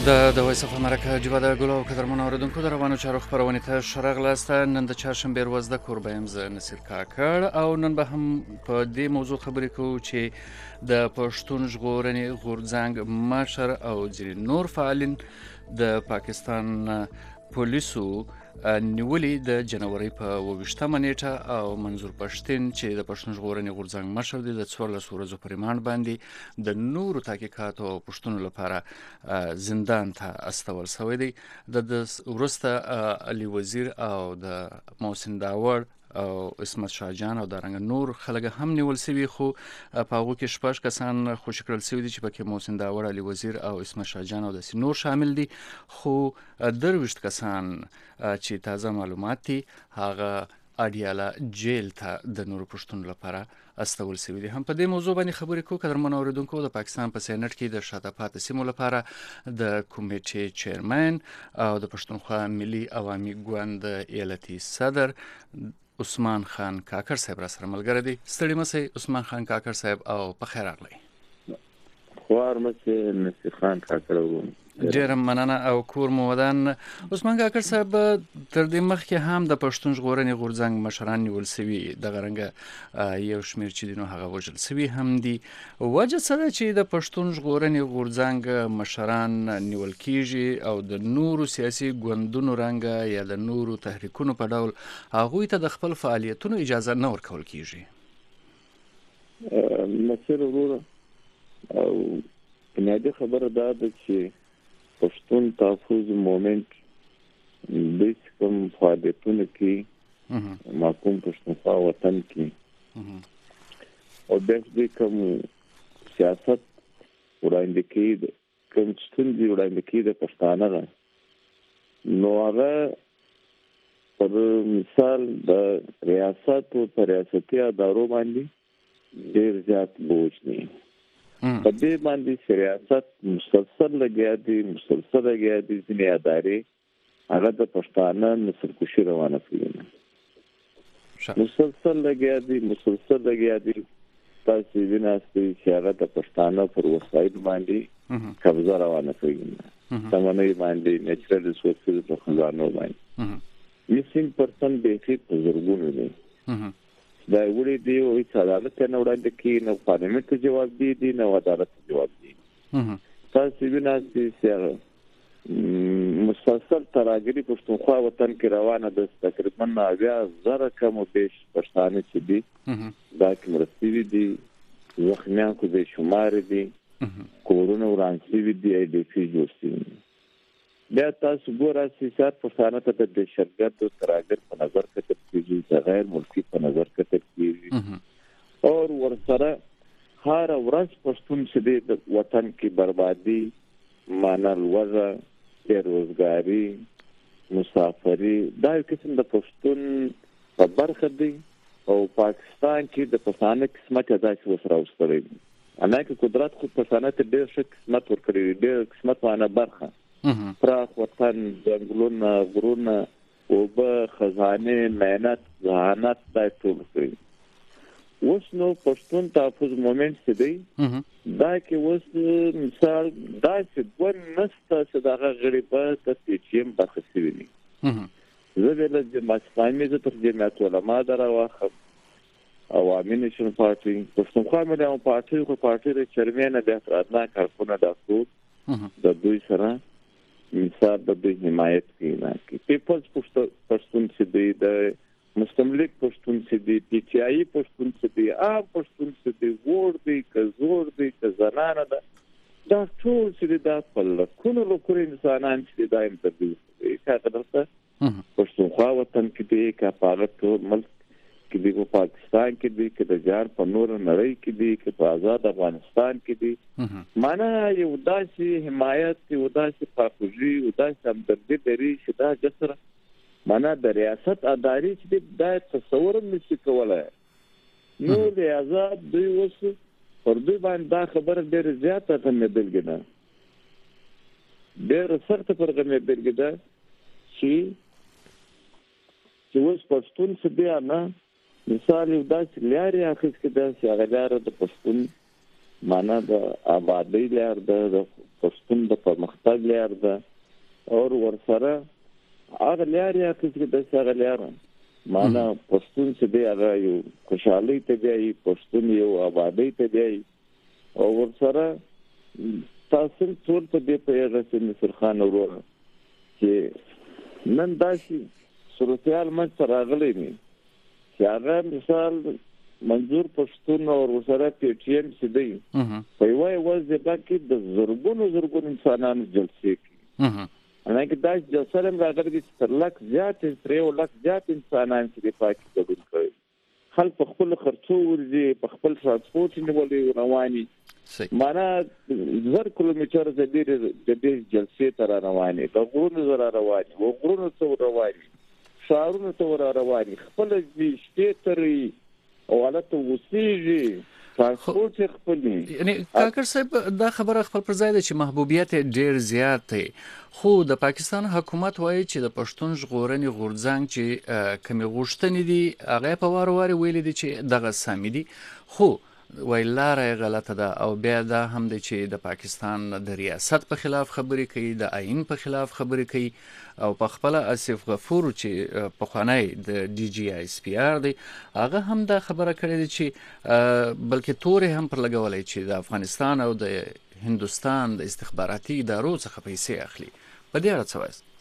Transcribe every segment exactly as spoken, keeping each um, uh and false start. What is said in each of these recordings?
د د وایس اف امریکا جوړه د ګلو قدرمن اوریدونکو د روانو چارو خبرونه ته شرغلاست. نن د چهارشنبه ورځ د کوربایم ز نصیر کاکړ او نن به هم په دې موضوع خبرې کوو چې د پښتون ژغورنې غورځنګ مشر او ځینې نور فعالین د پاکستان پولیسو نیولې د جنوري په اوویشتمه نیټه او منظور پښتين چې د پښتون ژغورنې غورځنګ مشر دی د څوارلس ورځو په ریماند باندې د نورو تحقیقاتو او پښتنو لپاره زندان ته استول شوی دی. د ورسته علي وزیر او د محسن داور او اسمت شاهجان او دارنګ نور خلک هم نیول شوي، خو په هغو کې شپږ کسان خوشي کړل شوي دي چې پکې محسن داور، علي وزیر او اسمت شاهجان او داسې نور شامل دي. خو درویشت کسان چې تازه معلومات دي هغه اډیاله جیل ته د نورو پښتنو لپاره استول شوي دي. هم په دې موضوع باندې خبرې کوو. قدرمن اوریدونکو، د پاکستان په سینټ کې د شاته پاتې سیمو لپاره د کمیټې چیرمن او د پښتونخوا ملي عوامي ګوند ایالتي صدر عثمان خان کاکړ صاحب را سره ملګری دي. ستړي مسئ عثمان خان کاکړ صاحب او په خیر راغلی. خوار مسئ نصیر خان کاکړ. ډیره مننه او کور مو ودان. عثمان کاکړ صاحب، تر دې مخکې هم د پښتون ژغورنې غورځنګ مشران نیول شوي، دغه رنګه یو شمېر چې دي نو هغه وژل شوي هم دي. وجه څه ده چې د پښتون ژغورنې غورځنګ مشران نیول کیږي او د نورو سیاسي ګوندونو رنګه یا د نورو تحریکونو په ډول هغوی ته د خپل فعالیتونو اجازه نه ورکول کیږي؟ مسیر وروره او بنیادی خبره دا ده چې پښتون تحفظ مومنت د کوم فعالیتونو کې محکوم پښتونخوا وطن کې او د کوم سیاست وړاندې کې کوم ستونزې وړاندې کې د پښتانه نو هغه پر مثال د ریاست او پر ریاستي ادارو باندې ډېر زیات بوج نه په دې باندې ریاست مسلسل لګیا دي مسلسل لګیا دي ځینې ادارې هغه د پښتانه نسل کشي روانه کړي مسلسل لګیا دي مسلسل لګیا دي تاسو وینئ چې هغه د پښتانه پر وسایل باندې قبضه روانه کړي سمونې باندې نیچرل ریسورسز په خزانو باندې یسین پرسن به کې بزرګونه دي دا وړي دی او چې عدالت نه وړاندې کې نو پارلیمنت ته جواب دی دی نو عدالت ته جواب دی. تاسو وینئ چې مسلسل تراګری پښتونخوا وطن کې روانه ده. تقریبا اویا زره کم او بیش پښتانه چې دي دا کې مرستي دي، زخمیان کو به شمار دي، کورونه ورانسي دي، ای ډي پی جوړ شي. بیا تاسو ګورئ چې سات پښتانه ته د دهشتګرد او تراګر په نظر کې تفصیلي د غیر ملکی په نظر کې تفصیلي او ورسره هر ورځ پښتون چې د وطن کې بربادي، مانل وضع، بیروزګاری، مسافری دا یو قسم د پښتون په برخه دی او پاکستان کې د پښتانه قسمت ادا شي وسره وستري. انا کې قدرت خو پښتانه ته ډېر ښه قسمت ورکړي، ډېر قسمت وانه برخه پراخ وطن، ځنګلونه، غرونه، اوبه، خزانه، مهنت، ذهانت دا ټول کړی. اوس نو پښتون تحفظ مومنت څه دی دا کې اوس مثال دا چې ګون نسته چې دا غړي په تسجیم برخه سوي. زه د مسلمانۍ د ترجمات علماء دراوخم عوامي نشن پارټي پښتونخوا ملي عوامي پارټي خو پارټي د چیرمن د افرادنا کارونه د ټول د دوی سره مثال د دوی حمایت کوي. پیپلز پښتون چې دی، د مستملک پښتون چې دی، پی ټی آی پښتون چې دی، عام پښتون چې دی، ور دی که زور دی که زنانه ده، دا ټول چې دا په لکونو لکونو انسانان چې دا انتربیو کوي. که درته پښتونخوا وطن کې دی، که په هغه ټول ملک کې دی، په پاکستان کې دی، که د جهان په نور نړۍ کې دی، که په آزاد افغانستان کې دی، معنا یو داسې حمایت، یو داسې خواخوږي، یو داسې همدردي لري چې دا جسر معنا د ریاست اداري چې دا تصور هم نشي کولای. نو لہذا دوی اوس پر دوی باندې دا خبره ډېره زیاته غمېدلګي ده، ډېره سخته پر غمېدلګي ده چې چې اوس پښتون څه دی نه مثال یو داسې لارې اخیستې ده چې هغه لاره د پښتون معنا د آبادۍ لار ده، د پښتون د پرمختګ لار ده او ورسره هغه لار یا چې د څنګه لار معنا پښتون چې دی هغه یو خوشحالي ته دی پښتون یو آبادی ته دی او ورسره تاسو ټول ته به په هغه چې نصر خان وروه چې نن داسې صورتحال من سره راغلی می چې هغه مثال منظور پښتون او ورسره پی ټی ایم چې دی په یو وځه کې د زرګونو زرګونو انسانانو جلسې کوي انا کې دا چې سره راغلي چې تر لک زیات تر یو لک زیات انسانان چې په پاکي ګډون کوي خلک په خپل خرڅو ورځي په خپل ترانسپورت نیولې رواني معنا زر کیلومتر د دې د دې جلسې تر رواني د غرونو زر رواني و غرونو څو رواني شهرونو څو رواني خپل دې شته ترې او حالت وسیږي ترانسپورت خپل یعنی کاکر صاحب دا خبره خپل پر ځای ده چې محبوبیت ډیر زیات دی خو د پاکستان حکومت وایي چې د پښتون ژغورنې غورځنګ چې کمی غوښتنې دي هغه په وار وار ویل دي چې دغه سامي دي خو ویلاره غلطه ده او بیا دا هم دی چې د پاکستان د ریاست په خلاف خبرې کوي د آئین په خلاف خبرې کوي او په خپل اسف غفور چې په خوانی د ډي جی اس پی آر دی هغه هم دا خبره کړې ده چې بلکې تورې هم پر لګولې چې د افغانستان او د هندستان د استخباراتي ادارو څخه پیسې اخلي په دې اړه څه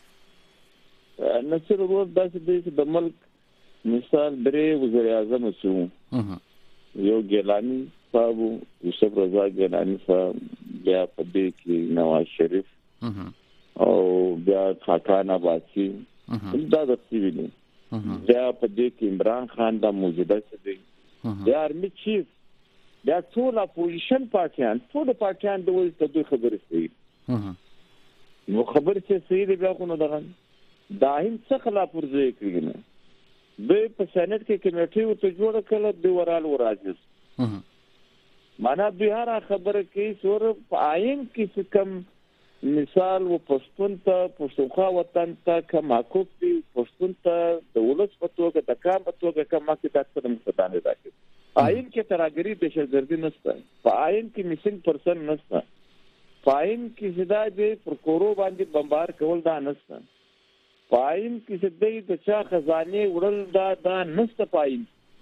وایي نصر ورور داسې دی چې د ملک مثال درې وزیر اعظم شو یو ګیلانی صاحب یوسف رضا ګیلانی صاحب بیا په دې کې نواز شریف او بیا خاقان عباسی دا د سیوی بیا په دې کې عمران خان دا موجوده څه دی بیا ارمی چیف بیا ټول اپوزیشن پارټیان ټول پارټیان د وایي ته دوی خبرې کوي نو خبرې چې صحیح دی بیا خو نو دغه دایم څه خلاف ورزي کوي نه دوی په سېنات کې کمیټه ورته جوړه کړه د ورال وراجس معنا دوی هر خبره کې سور په آئین کې کوم مثال و پښتون ته پښتونخوا وطن ته کوم حقوق دي پښتون ته د ولس په توګه د کار په توګه کوم کې تاسو د مستدانه راکړي آئین کې تراګری د شګردي نشته په آئین کې میسنګ پرسن نشته په آئین کې سدا دې پر کورو باندې بمبار کول دا نشته پاین کې د دې چا خزانه وړل دا دا نشته پاین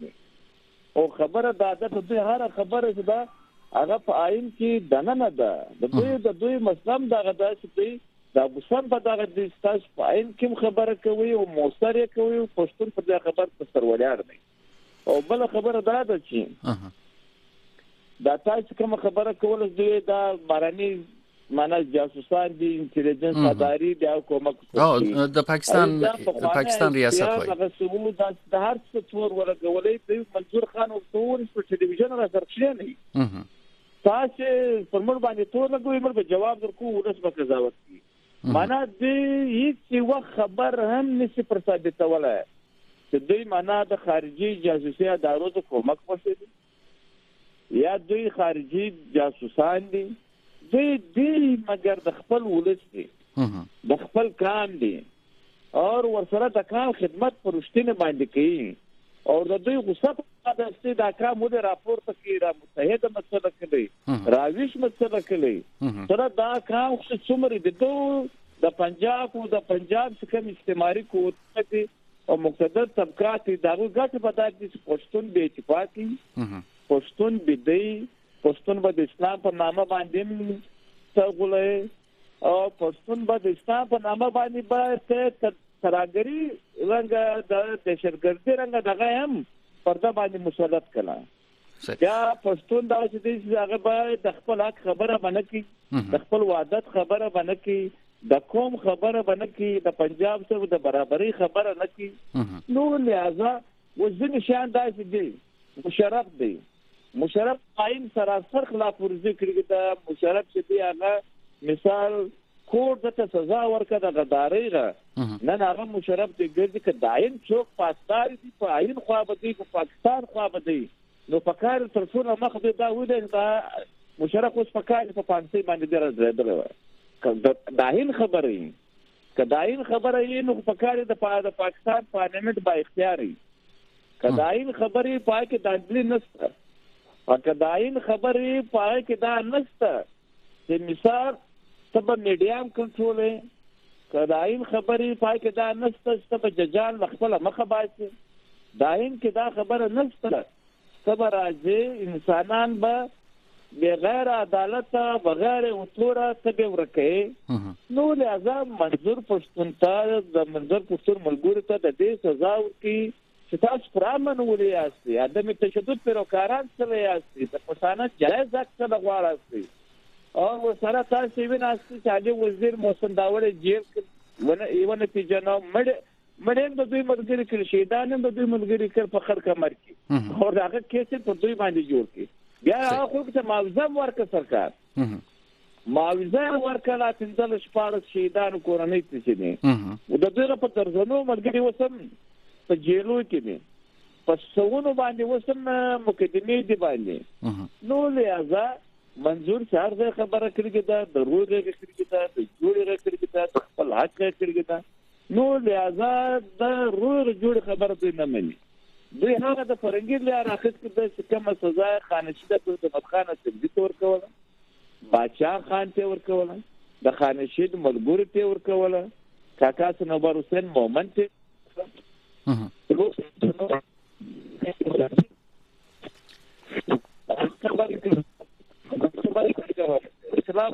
او خبره دا ده چې هر خبره چې دا هغه پاین کې دنه نه ده د دوی د دوی مسلم دا غدا چې دا بوسم په دغه د استاج پاین کې خبره کوي او موثر کوي پښتون په دغه خبر په سرولار دی او بل خبره دا ده چې دا تاسو کوم خبره کول دوی دا باراني معنا جاسوسان دي انټيليجنس اداري دی او کومک او د پاکستان د پاکستان ریاست وایي هغه سمو د هر څه تور ورغولې په منصور خان او تور په ټلویزیون را درښې نه تاسو پر موږ باندې تور لګوي موږ به جواب درکو ورس به قضاوت کی معنا دې هیڅ وخت خبر هم نشي پر ثابتوله چې دوی معنا د خارجي جاسوسي ادارو ته کومک وشي یا دوی خارجي جاسوسان دي دوی دوی مگر د خپل ولس دي د خپل کام دي او ورسره د کام خدمت پرشتنه باندې کوي او د دوی غصه په داسې د کام مو راپورته کوي را متحده مسله کوي راویش مسله کوي سره دا کام څومره د دوه د پنجاب او د پنجاب څخه استعماري قوت او مقتدر طبقات دغه ګټ په داسې پښتون به اتفاقي پښتون به دی پښتون به د اسلام په نامه باندې تغولې او پښتون به د اسلام په نامه باندې به تراګری رنګ د دهشتګردي رنګ دغه هم پرده باندې مسلط کړه یا پښتون دا چې هغه به د خپل حق خبره باندې د خپل وعدت خبره باندې د قوم خبره باندې د پنجاب سره د برابرۍ خبره نه کی نو لہذا وزن شان داسې دی مشرف دی مشرف قائم سراسر خلاف ورزي کړی دا مشرف چې دی هغه مثال کوړ د سزا ورکړه د غدارۍ را نن هغه مشرف دی ګرځي ک داین څوک پاسدار دي په عین خوا به دی په پاکستان خوا به دی نو پکار تر څو مخ دی دا وده دا مشرف اوس پکار په پانسي باندې درځي ک داین خبرې ک داین خبرې نو پکار د پاکستان پارلیمنت با اختیاري ک داین خبرې پای کې داخلي نشته او کداین خبرې پای کې دا نشته چې مثال ته به میډیا هم کنټرولوې که د آئین خبرې پای کې دا نشته چې ته به ججان له خپله مخه باسي د آئین کې دا خبره نشته ته به راځې انسانان به بغیر عدالته بغیر اصوله ته به ورکوې نو لهذا منظور پښتون ته د منظور پښتون ملګرو ته د دې سزا ورکړي چې تاسو پر امن ولې یاستئ عدم تشدد پیروکاران څه یاستئ د پښتانه جایز حق څه غواړئ او ورسره تاسو ویناستئ چې عالي وزیر محسن داوړ جیل کې ونه یو نتیجه نو مړ مړین د دوی ملګری کړي شهیدان د دوی ملګری کړ په خړ کمر کې خو هغه کیسه په دوی باندې جوړ کړي بیا هغه خو ته معاوضه ورکړه سرکار معاوضه ورکړه تنزل شپارس شهیدان کورنۍ ته چې نه د دوی په درځنو ملګری وسم په جیلو کې نه په سونو باندې وسم مقدمه دی باندې نو لهذا منظور شهر د خبره کړی دا د روغه کړی دا د جوړه کړی دا د خپل حق کړی دا نو لهذا د روغه جوړ خبره دوی نه مني دوی هغه د فرنګي لار اخیست کې د کومه سزا خانشده د مدخانه تبدیل ورکوله باچا خان ته ورکوله د خانشید ملګری ته ورکوله کاکا سنوبر حسین مومن ته اسلام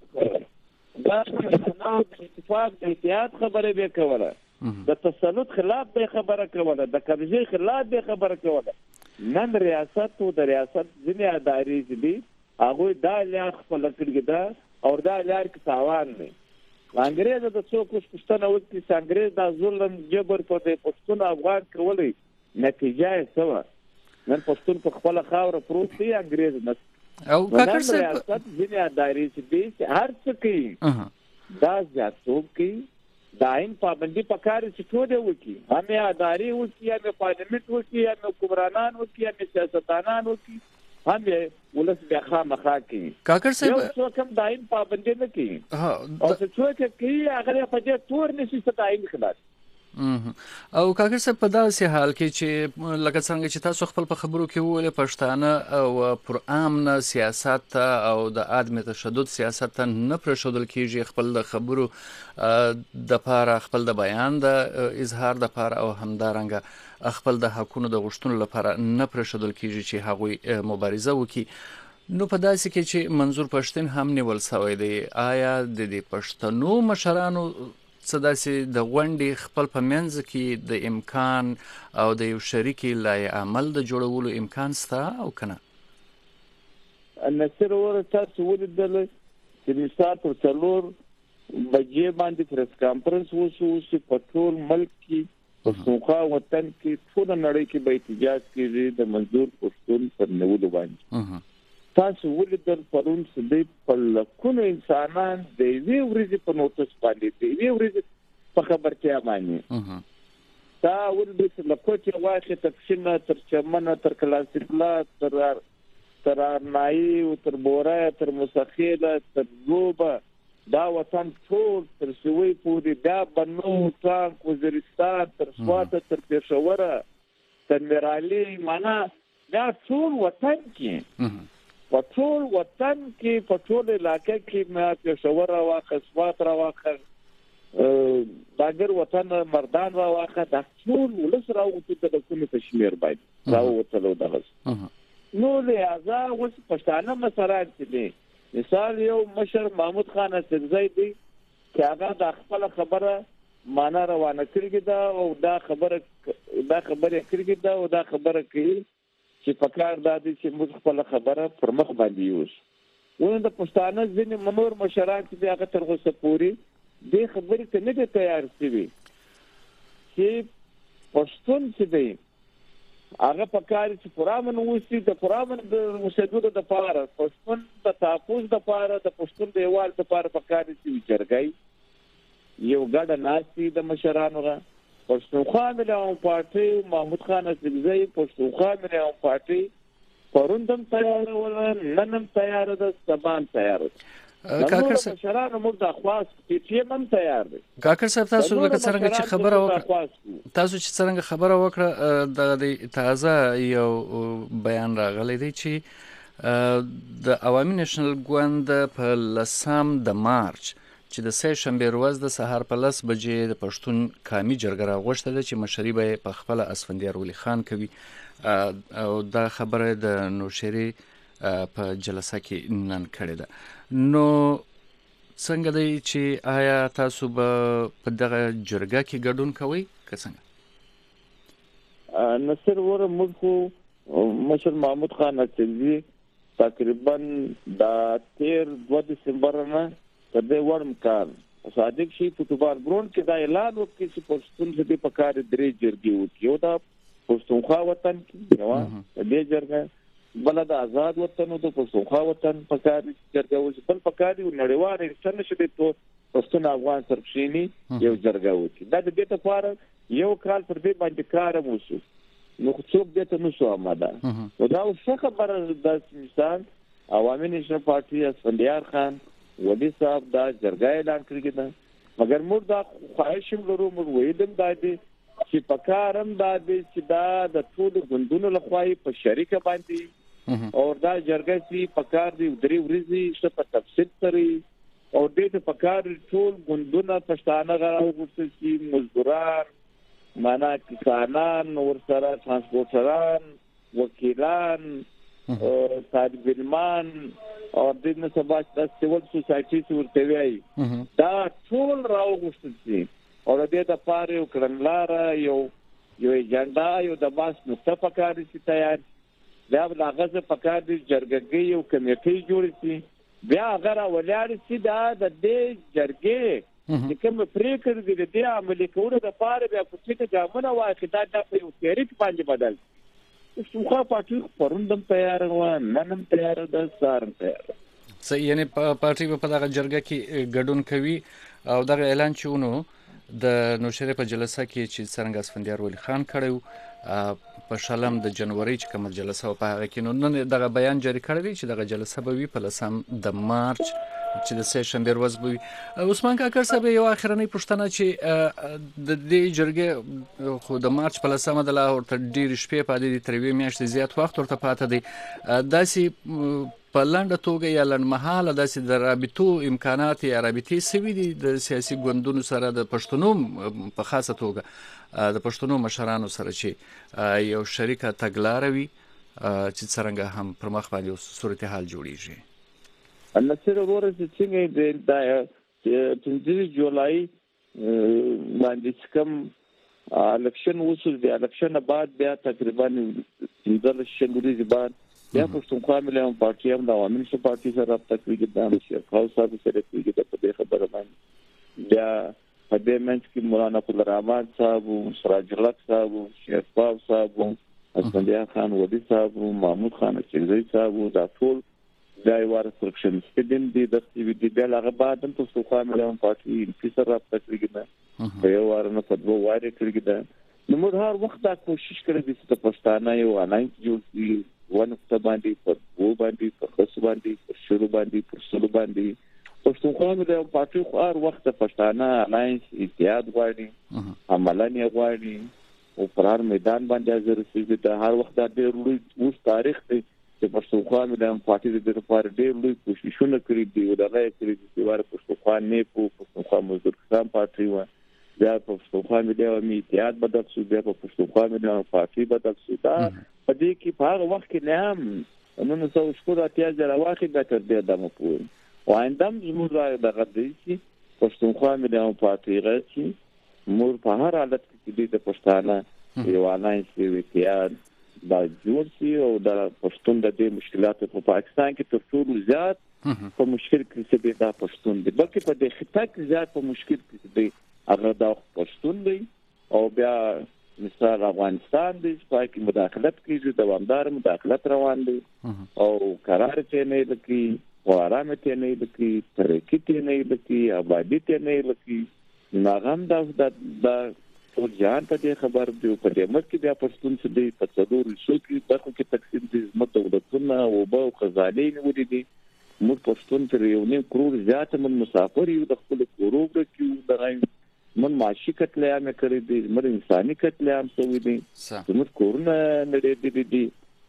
دا اتفاق د اتحاد خبره به کوله د تسلط خلاف به خبره کوله د قبضه خلاف به خبره کوله نن ریاست او د ریاست ځینې ادارې دي هغه دا لار خپل کړی دا او دا لار کې تاوان نه انګريز د څوک پښتنه وکړي چې انګريز د ظلم جبر په پښتون افغان کولې نتیجه یې سوا نن پښتون په خپل خاور پروت دی انګريز نه او کاکر صاحب ریاست ځینې ادارې دي هر څه کوي دا ځاتوب کوي دا عین پابندي پکاري چې ټول وکي همې اداري وکي همې پارلیمنت وکي همې حکمرانان وکي همې سیاستدانان وکي همې ولس بیا خامخا کوي کاکر صاحب یو څوک هم د عین پابندي نه کوي او چې څوک کوي هغه په دې تور نشي ست عین خلاص او کاکر صاحب په داسې حال کې چې لکه څنګه چې تاسو خپل په خبرو کې وویل پښتانه او پر امن سیاست او د عدم تشدد سیاست نه پرېښودل کېږي خپل د خبرو د پاره خپل د بیان د اظهار د پاره او همدارنګه خپل د حقونو د غوښتنو لپاره نه پرېښودل کېږي چې هغوی مبارزه وکړي نو په داسې کې چې منظور پښتون هم نیول شوی دی آیا د دې پښتنو مشرانو څه داسې د غونډې خپل په منځ کې د امکان او د یو شریکي لای عمل د جوړولو امکان شته او که نه نصیر وروره تاسو ولیدل چې د ساعت پر څلور بجې باندې پریس کانفرنس وشو چې په ټول ملک کې پښتونخوا وطن کې ټول نړۍ کې به احتجاج کېږي د منظور پښتون پر نیولو باندې تاسو ولیدل پرون چې د په لکونو انسانان د یوې ورځې په نوټس باندې د یوې ورځې په خبرتیا باندې دا ولې چې لکوټه واخې تفشنه تر چمنه تر کلاسیکلا تر تر نای او تر بوره تر مسخیله تر زوبه دا وطن ټول تر شوی پورې دا بنو ټانک وزیرستان تر سواته تر پېښوره تر میرالي معنا دا ټول وطن کې په ټول وطن کې په ټول علاقې کې ما پېښور راواخه سوات راواخه داګر وطن مردان راواخه د ټول ولس راوته د کومې تشمیر باندې راوته دغه نو لهذا اوس پښتانه مسرات دي مثال یو مشر محمود خان سرزی دی چې هغه د خپل خبره معنا روانه کړی دا او دا خبره دا خبره کړی دا او دا خبره کوي چې فکر دا دي چې موږ خپل خبره پر مخ باندې یوز ونه د پښتانه ځینې منور مشران چې هغه تر اوسه پورې د خبرې ته نه تیار شوي چې پښتون چې دی هغه فکر چې پرامن وسی د پرامن د اوسېدو د لپاره پښتون د تحفظ د لپاره د پښتون د یوال د لپاره فکر چې چرګای یو ګډ ناسي د مشرانو غا پښتونخوا مليون پارټي محمود خان سرزی پښتونخوا مليون پارټي پروندم تیار ول ننم تیار ده سبان تیار کاکر صاحب مشرانو موږ د خواص چې من تیار دي کاکر صاحب تاسو لکه څنګه چې خبره وکړه تاسو چې څنګه خبره وکړه د تازه یو بیان راغلی دی چې د عوامي نېشنل ګوند په لسم د مارچ چې د سه شنبې ورځ د سهار په لس بجې د پښتون قامي جرګه راغوښته ده چې مشري به یې په خپله اسفندیار ولي خان کوي او دا خبره د نوشیري په جلسه کې نن کړې ده. نو څنګه دی چې آیا تاسو به په دغه جرګه کې ګډون کوئ که څنګه؟ نصر وره موږ خو مشر محمود خان اڅکزي تقریبا د تیر دوه دسمبر نه تر دې ورم کار صادق شي فوټبال ګراوند کې دا اعلان وکړي چې پښتون دې په کار درې جرګې وکړي. یو دا پښتونخوا وطن کې یو دې جرګه بل د آزاد وطن او د پښتونخوا وطن په کار جرګه وکړي بل په کار یو نړیوال انسان شي ته پښتون افغان سرپښینی یو جرګه وکړي. دا د دې لپاره یو کال پر دې باندې کار وشو نو څوک دې ته نشو آماده. نو دا څه خبره د مثال عوامي نېشنل پارټي اسفندیار خان ولی صاحب دا جرګه اعلان کړی ده مګر موږ دا خواهش لرو موږ ویلم دا دي چې پکارم دا دي چې دا د ټول غوندونو لخوا په شریکه باندې او دا جرګه چې پکار دي درې ورځې څه په تفصیل سره او دې ته پکار ټول غوندونه پښتانه غواړي چې مزدوران معنا کسانان ورسره ترانسپورټران وکیلان طالب علمان او د دې سبا د سیول سوسایټي ورته وایي دا ټول راوغوښتل شي او د دې د پاره یو کړنلار یو یو ایجنډا یو د باس نقطه پکاري چې تیار دا د غزه پکاري جرګې یو کمیټې جوړ شي بیا هغه ولاړ شي دا د دې جرګې چې کوم پریکړه دي د دې عملي کولو د پاره بیا په څه ګامونه واخلي دا د یو تاریخ باندې بدل پښتونخوا پارټي پروندم تیار و ننم تیار ده سارم تیار. څه یعنی پارټي په دغه جرګه کې ګډون کوي او دغه اعلان چې ونو د نوشیري په جلسه کې چې څنګه اسفندیار ولي خان کړو په شلم د جنوري چې کوم جلسه په هغه کې نو نن دغه بیان جاری کړی چې دغه جلسه به وي په لسم د مارچ چې د سه شنبې ورځ به وي. عثمان کاکړ صاحب یو اخرنۍ پوښتنه چې د دې جرګې خو د مارچ په لسمه د لا ورته ډېرې شپې پاتې دي تر یوې میاشتې زیات وخت ورته پاته دی داسې په لنډه توګه یا لنډمهاله داسې د رابطو امکانات یا رابطې سوي دي د سیاسي ګوندونو سره د پښتنو په خاصه توګه د پښتنو مشرانو سره چې یو شریکه تګلاره وي چې څرنګه هم پر مخ باندې صورتحال جوړیږي. نصر وره چې څنګه د پنځه جولای باندې کوم الکشن وصول دی الکشن بعد بیا تقریبا د شنګوري بعد بیا پښتونخوا ملي پارټي هم د عوامي نېشنل پارټي سره رابطه کوي د شیخ خالد صاحب سره کوي د په دې خبره باندې بیا په دې منځ کې مولانا عبدالرحمن صاحب سراج الحق صاحب شیخ باب صاحب اسفندیار خان ودی صاحب محمود خان اڅکزي صاحب دا ټول دا یو ورسرکشن سپیډم دي د سی وی ډي بل هغه بعد هم پښتونخوا ملي پارټي په سره رابطه کوي نه په یو ورنه په دوه واره کوي دا نو موږ هر وخت دا کوشش کړی چې پښتانه یو الاین جوړ کړي ونکته باندې پر وو باندې پر خص باندې پر شروع باندې پر سلو باندې پښتونخوا د پارټي خو هر وخت پښتانه الاینس اتحاد غواړي عملانه غواړي او پر هر میدان باندې حاضر شي د هر وخت د ډېر لوی اوس تاریخ دی چې پښتونخوا د پارټي د لپاره ډېر لوی کوششونه کړي دي او دغه کړي چې واره پښتونخوا نه په پښتونخوا مزدور کسان پارټي و بیا په پښتونخوا ملي اتحاد بدل شو بیا په پښتونخوا ملي پارټي بدل شو دا په دې کې په هغه وخت کې نه هم نن څو شپږ اتیا ځله واخې به تر دې دمو پوي او اندم زموږ د غدې پښتونخوا ملي پارټي راځي مور په هر حالت کې د پښتانه یو الاینس اتحاد دا جوړ شي او د پښتون د دې مشکلاتو په پاکستان کې تر ټولو زیات په مشکل کې څه دا پښتون دی بلکې په دې خطه کې زیات په مشکل کې دی هغه د پښتون دی او بیا مثال افغانستان دی چې پای کې مداخلت کیږي دوامدار مداخلت روان دی او قرار ته نه لکې او آرام ته نه لکې ترقی ته نه لکې آبادی ته نه لکې ناغم دا د ټول جهان ته دې خبر دی په دې ملک کې بیا پښتون څه دی په څلور شو کې برخو کې تقسیم دي زموږ دولتونه او به خزانه نیولې دي موږ پښتون تر یو نیم کروڑ زیات من مسافر یو د خپل کورو کې د من معاشي قتلعام کړی دي موږ انساني قتلعام شوی دي موږ کورونه نړۍ دي دي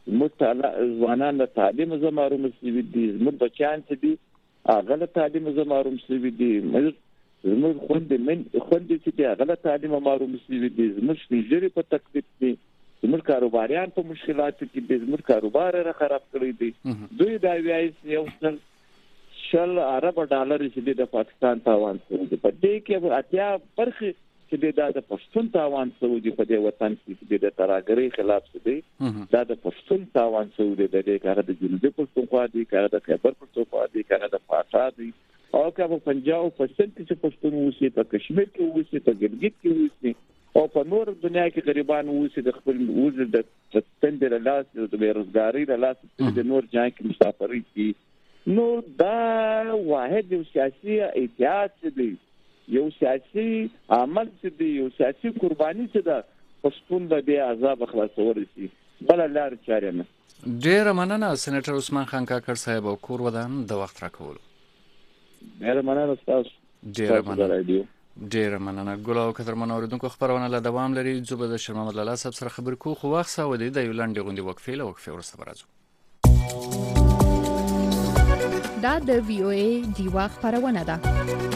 زموږ ځوانان له تعلیم زه محروم شوي دي، زموږ بچیان چې دي هغه له تعلیم زه محروم شوي دي، زموږ خویندې خویندې چې دي هغه له تعلیم محروم شوي دي، زموږ سپین ږیري په تکلیف دي، زموږ کاروباریان په مشکلاتو کې دي، زموږ کاروبار را خراب کړی دي. دوی دا وایي چې یو څل شل ارب ډالر چې د پاکستان تاوان شوی دی، په دې کې اتیا برخه چې د پښتون تاوان شوی دی، په دې وطن کې د ترهګرۍ خلاف څه دی، دا د پښتون تاوان شوی دی، د دې کار د جنوبي پښتونخوا دی، کار د خیبر پښتونخوا دی، کار د پاټا دی، او که په پنجاب په سند کې پښتون اوسي، په کشمیر کې اوسي، په ګلګت کې اوسي، او په نور دنیا کې غریبان اوسي، د خپل وزر د ستندې له لاسه د بیروزګارۍ له لاسه د نور ځای کې مسافرۍ دي. نو دا واحد یو سیاسي احتیاط دی، یو سیاسي عمل دی، یو سیاسي قرباني چې ده پښتون به د عذاب خلاصول شي، بل لار چاره نه. ډیره مننه سېنیټر عثمان خان کاکړ صاحب او کور ودان د وخت راکولو. ډیره مننه تاسو. ډیره مننه. ډیره مننه. ګل او قدرمن اوریدونکو خبرونه له دوام لري. زه به د شیر محمد لالا صاحب سره خبرې کوو، خو وخت ساودی د یو لنډې غونډې وقفې له وقفې وروسته به راځو. دا د وی او ای ډیوا خبرونه ده.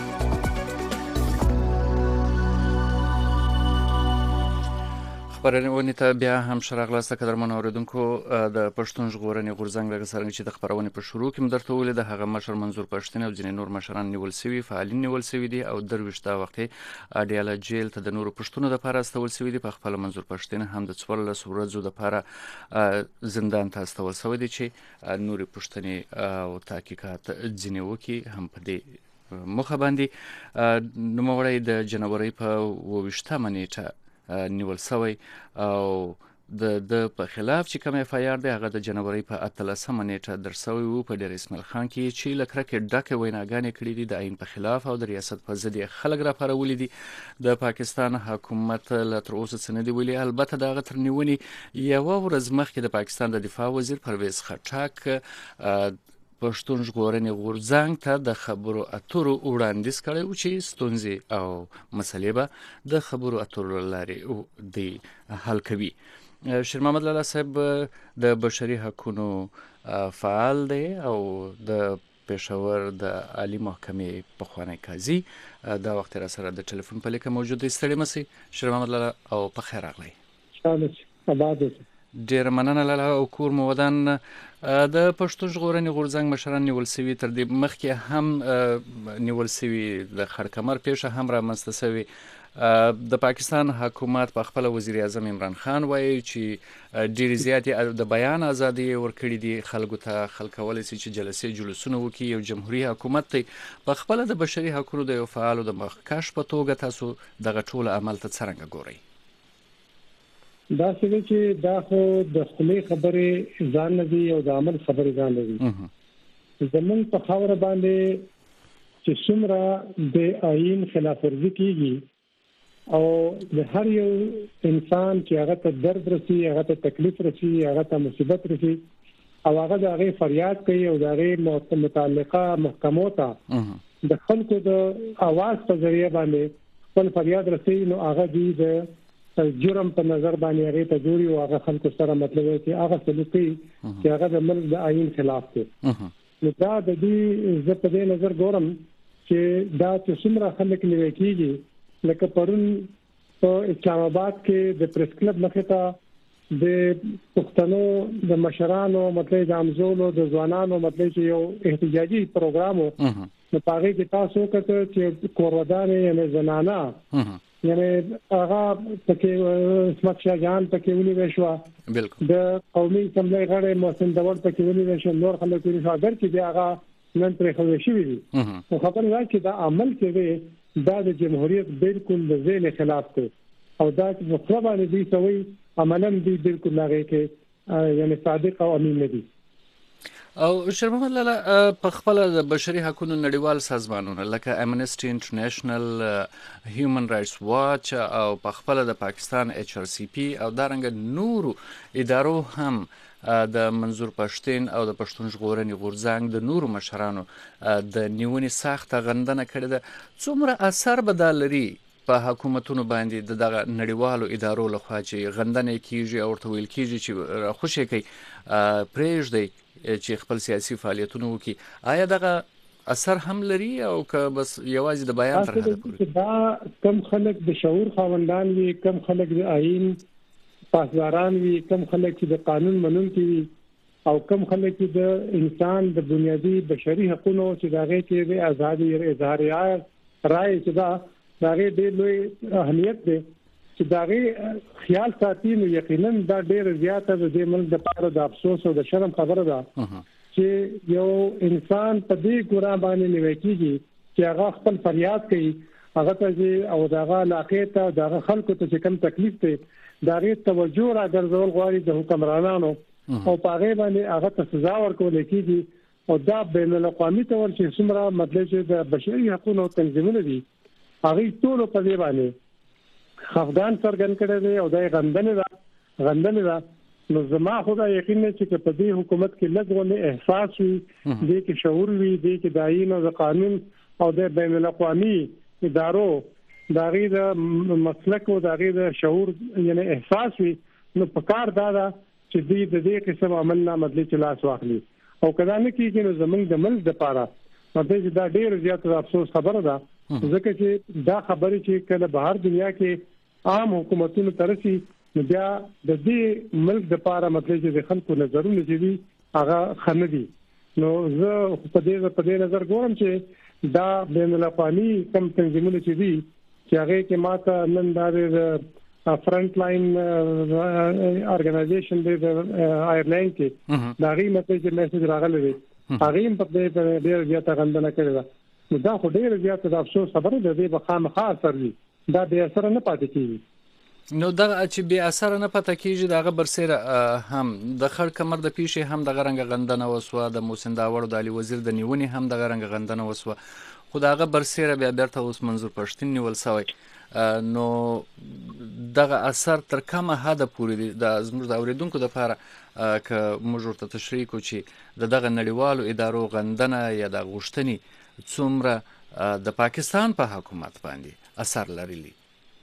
خبرونه ته بیا هم شراغلاسته قدرمن اوریدونکو، د پښتون ژغورنې غورځنګ لکه څنګه چې د خبرونه په شروع کې مدرته ولې د هغه مشر منظور پښتون او ځینې نور مشران نیول شوي، فعالین نیول شوي دي او درويشته وخت اډیاله جیل ته د نورو پښتونو د لپاره استول شوي دي. په خپل منظور پښتون هم د څوارلس ورځو د لپاره زندان ته استول شوی دي چې نوري پښتني او تحقیقات ځینې وکي هم په دې مخه باندې نوموړی د جنوري په اوویشتمه نیټه نیول شوی او د د په خلاف چې کوم اف آی آر دی هغه د جنوري په اتلسمه نیټه درسوي وو په ډیر اسماعیل خان کې چې لکرکه ډکه ویناګانې کړې دي د عین په خلاف او د ریاست په ضد خلک را پارولې دي. د پاکستان حکومت له تر اوسه څه دی ویلي، البته د هغه تر نیونې یو ورځ مخکې د پاکستان د دفاع وزیر پرویز خټک پښتون ژغورنې غورځنګ ته د خبرو اترو وړاندیز کړی و چې ستونزې او مسلې به د خبرو اترو لارې دی حل کوي. شیر محمد لالا صاحب د بشري حقوقو فعال دی او د پېښور د عالی محکمې پخوانی قاضي، دا وخت را سره د ټلیفون په لیکه موجود دی. ستړي مسئ شیر محمد لالا او په خیر راغلی. آباد اوسئ. ډیر مننه لالا او کور مو ودان. د پښتون ژغورنې غورځنګ مشران نیول شوي، تر دې مخکې هم نیول شوي، د خړکمر پیښه هم رامنځته شوې. د پاکستان حکومت په خپل وزیر اعظم عمران خان وایي چې ډیر زیاتې د بیان ازادي ورکړي دي خلکو ته، خلک کولی شي چې جلسې جلوسونه وکړي. یو جمهوریت حکومت دی په خپل د بشري حقوقو د یو فعال د مخکښ په توګه تاسو دغه ټول عمل ته څرنګه ګورئ؟ دا څه چې دا خو د خپلې خبرې ځان نه دي او د عمل خبرې ځان نه دي. زمون په خبره باندې چې څومره د آئین خلاف ورزي کیږي او د هر یو انسان چې هغه ته درد رسي، هغه ته تکلیف رسي، هغه ته مصیبت رسي او هغه د هغه فریاد کوي او د هغه متعلقه محکمو ته د خلکو د आवाज په ذریعہ باندې خپل فریاد رسي، نو هغه دی د جرم په نظر باندې هغه ته جوړي او هغه خلکو سره مطلب دی چې هغه سلوکي چې هغه د ملک د آئین خلاف دی. نو دا د دې زه په دې نظر ګورم چې دا چې څومره خلک نیول کېږي، لکه پرون په اسلام آباد کې د پریس کلب مخې ته د پښتنو د مشرانو مطلب د امزولو د ځوانانو مطلب چې یو احتجاجي پروګرام وو، نو هغه کې تاسو کته چې کوردانې یعنی زنانه یعنی هغه پکې اسمت شاه جان پکې ونی وشو، بالکل د قومي اسمبلی غړي محسن داوود پکې ونی وشو، نور خلک یې شاګر چې دی هغه نن پرې خو شي وي. خو خبره ده چې دا عمل کوي دا د جمهوریت بالکل د ذیل خلاف دی او دا چې په خپل باندې دی سوي عملاً دی بالکل هغه کې یعنی صادق او امین نه دي. او شیر محمد لالا په خپل د بشري حقوقو نړیوال سازمانونه لکه امنسټي انټرنیشنل، هیومن رائټس واچ او په خپل د پاکستان ایچ آر سی پی او دارنګ نورو ادارو هم د منظور پښتون او د پښتون ژغورنې غورځنګ د نورو مشرانو د نیونې سخته غندنه کړې ده. څومره اثر به دا لري په حکومتونو باندې د دغه نړیوالو ادارو لخوا چې غندنې کیږي او ورته ویل کیږي چې راخوشي کوي پرېږدي چې خپل سیاسي فعالیتونه وکړي، آیا دغه اثر هم لري او که بس یوازې د بیان تر حده پورې؟ دا کم خلک د شعور خاوندان وي، کم خلک د آئین پاسداران وي، کم خلک چې د قانون منونکي وي او کم خلک چې د انسان د بنیادي بشري حقوقو چې دغه کې د ازادي اظهار رائے چې دا دغه ډېر لوی اهمیت دی چې دغه خیال ساتي، نو یقینا دا ډېر زیاته د ملک د لپاره د افسوس او د شرم خبره ده چې یو انسان په دې ګورا باندې نیول کېږي چې هغه خپل فریاد کوي، هغه ته او دغه علاقې ته دغه خلکو ته چې کوم تکلیف دی دغه توجه راګرځول غواړي د حکمرانانو او په هغه باندې هغه ته سزا ورکول کېږي او دا بین الاقوامي تور چې څومره مطلب چې د بشري حقوقو تنظیمونه دي هغه ټول په دې باندې خفقان څرګند کړي دي او دا غندنه ده غندنه ده نو زما خو دا یقین نه چې په دې حکومت کې لږونه احساس وي، دې کې شعور وي، دې کې د آئین او د قانون او د بین الاقوامي ادارو دغه د مسلک او دغه د شعور یعنی احساس وي، نو په کار دا ده چې دې د دې قسم عمل نه مطلب چې لاس واخلي او کله نه کېږي نو زمونږ د ملک د پاره مطلب چې دا ډېر زیات افسوس خبره ده، ځکه چې دا خبره چې کله بهر دنیا کې عام حکومتونو ترسي نو بیا د دې ملک د پاره مطلب چې د خلکو نظرونه چې دي هغه خنه دي. نو زه په دې په دې نظر ګورم چې دا بین الاقوامي کم تنظیمونه چې دي چې هغه کې ماته نن دا فرنٹ لاین ارګنایزیشن د آیرلند کې دا غي مته چې میسج راغلی دی هغه په دې ډېر زیاته غندنه کړې ده، نو دا خو ډېر زیاته د افسوس خبره ده، د بخامخا اثر دی دا به اثر نه پاتې کیږي. نو دا چې به اثر نه پاتې کیږي دغه برسره هم د خړ کمر د پیښې هم د غرنګ غندنه وسوه، د محسن داوړ د علي وزیر د نیونې هم د غرنګ غندنه وسوه، خو دغه برسره بیا بیرته اوس منظور پښتون نیول شوی، نو دغه اثر تر کومه حد پورې دی د زموږ د اوریدونکو لپاره که موږ ورته تشریح کوو چې د دغه نړیوالو ادارو غندنه یا د غوښتنې څومره د پاکستان په حکومت باندې اثر لري؟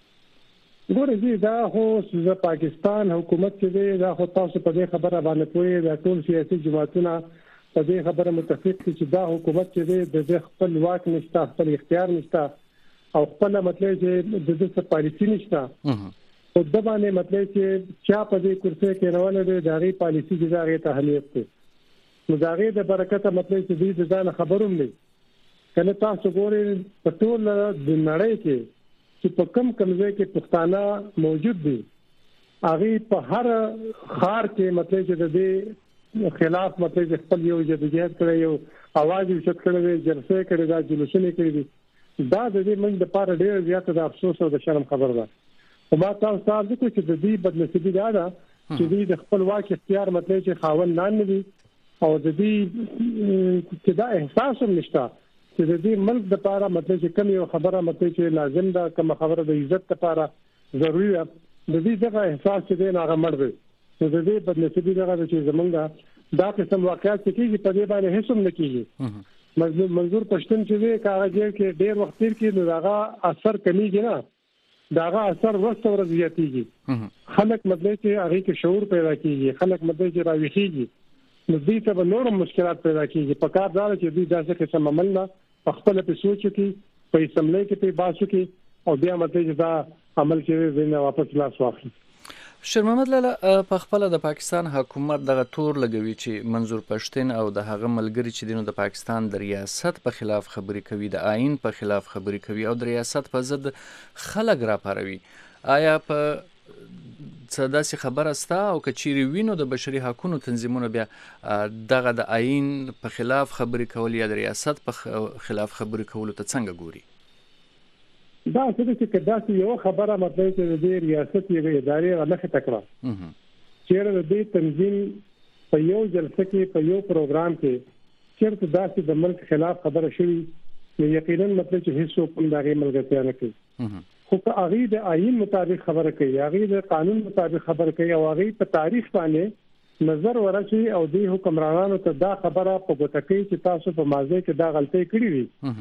ګورئ دا خو د پاکستان حکومت چې دی دا خو تاسو په دې خبره باندې پوهیږئ، د ټول سیاسي جماعتونه په دې خبره متفق دي چې دا حکومت چې دی د خپل واک نشته، خپل اختیار نشته او خپل مطلب چې د دې څه پالیسی نشته او د باندې مطلب چې چا په دې کرسي کې راول دي د غي پالیسی چې دا غي ته اهمیت دی، نو دا غي د برکت مطلب چې دې ځان خبروم نه کنه تاسو ګورئ په ټول د نړۍ کې چې په کم کمزې کې پښتانه موجود دي هغه په هر خار کې مطلب چې د دې خلاف مطلب خپل یو جديات کړی یو आवाज یې شت کړی جلسه کړی دا جلوسونه کړی دي، دا د دې موږ د پاره ډېر زیاته د افسوس او د شرم خبر ده. او ما تاسو ته د کوم چې د دې بدنصیبی دا ده چې دې د خپل واک اختیار مطلب چې خاون نه دي او د دې چې دا احساس هم نشته چې د دې ملک د پاره مطلب چې کوم یو خبره مطلب چې لازم ده، کوم خبره د عزت لپاره ضروري ده، د دې دغه احساس چې دی هغه مړ دی، نو د دې بدنصیبی دغه چې زمونږ دا قسم واقعیت کېږي په دې باندې هیڅ هم نه کېږي. منظور پښتون چې دی کاغذ کې ډېر وخت تیر کې نو هغه اثر کمیږي نه، داغه اثر ورته ورځ زیاتېږي، خلک مطلب چې هغه کې شعور پیدا کیږي، خلک مطلب چې راويخيږي، نو دې ته به نور مشکلات پیدا کیږي. په کار دا چې دې داسې قسم عمل نه په خپل په سوچ کې په اسمبلی کې په باسو کې او بیا مطلب چې دا عمل کې زینه واپس لاس واخلي. شیر محمد لاله په خپل د پاکستان حکومت دغه تور لګوي چې منظور پښتون او د هغه ملګری چې دینو د پاکستان د ریاست په خلاف خبري کوي، د آئین په خلاف خبري کوي او د ریاست په ضد خلک راپاروي، آیا په څه داسې خبره ستا او که چیرې وینو د بشري حقوقو تنظیمونو بیا دغه د آئین په خلاف خبري کول یا د ریاست په خلاف خبري کولو ته څنګه ګوري؟ دا څه چې داسې یو خبره مطلب چې د ریاست یو ادارې راخه تکړه چیرې د دې تنظیم په یو جلسه کې په یو پروګرام کې چیرته داسې د ملک خلاف خبره شوي نو یقینا مطلب چې هیڅ کوم دغه ملګرتیا نه کوي، خو که هغه د آئین مطابق خبره کوي، هغه د قانون مطابق خبره کوي او هغه په تاریخ باندې نظر ورشي او د حکمرانانو ته دا خبره په ګوته کوي چې تاسو په ماضي کې دا غلطي کړې وي،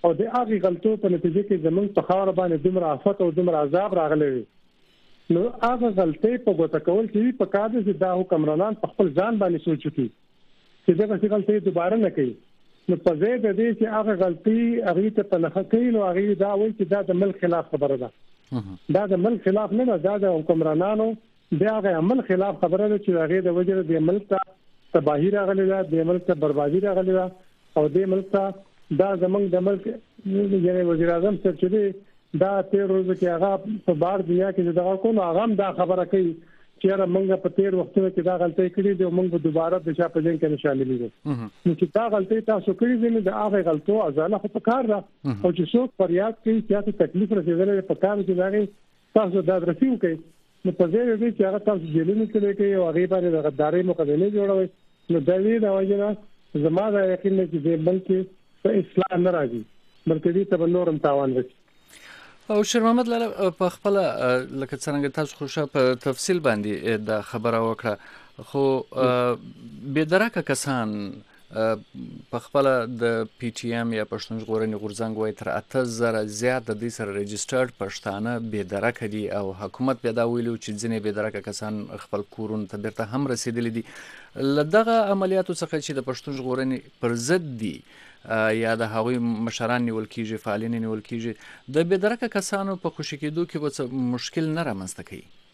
او د هغه غلطو په نتیجه کې زمونږ په خاور باندې دومره آفت او دومره عذاب راغلی وي نو هغه غلطي په ګوته کول کې په کار دي چې دا حکمرانان په خپل ځان باندې سوچ وکړي چې دا څه غلطي دوباره نه کوي نو په ځای د دې چې هغه غلطي هغه ته په لخوا کوي نو هغه دا وایي چې دا د ملک خلاف خبره ده دا د ملک خلاف نه ده دا د حکمرانانو دا هغه عمل خلاف خبره ده چې هغه د وجه د ملک ته تباہی راغلی ده د ملک ته بربادي راغلی ده او د ملک ته دا زمونږ د ملک یعنی وزیر اعظم صاحب چې دا تیر ورځ کې هغه په بار دنیا کې دغه کو نو هغه دا خبره کوي چې را موږ په تیر وختونو کې دا غلطي کړې دي او موږ دوباره د شا په ځین کې شامل دي نو چې دا غلطي تاسو کړې دي نو دا هغه غلطو ازاله خو په کار ده او چې څوک فریاد کوي چې تاسو تکلیف رسیدلې په کار کې راغی تاسو دا درسیو کوي نو په ځای دې چې هغه تاسو جیلونو کې کوي او هغه باندې د غداري مقدمه جوړوي نو دا دې دا وایي زما دا یقین دی چې بلکې په اسلام نه راځي بلکې دې ته نورم تاوان رسي او شیر محمد لاله په خپل لکه څنګه تاسو خوشا په تفصیل باندې د خبره وکړه خو به درکه کسان په خپل د پی ټی ایم یا پښتون ژغورنې غورځنګ وای تر اته زره زیات د دې سره ريجسترډ پښتانه به درکه دي او حکومت به دا ویلو چې ځینې به درکه کسان خپل کورون ته بیرته هم رسیدلي دي لدغه عملیاتو څخه چې د پښتون ژغورنې پر ضد دي یا د هغوی مشران نیول کیږي فعالین نیول کیږي د بدرکه کسانو په خوشی کېدو کې به مشکل نه رامنځته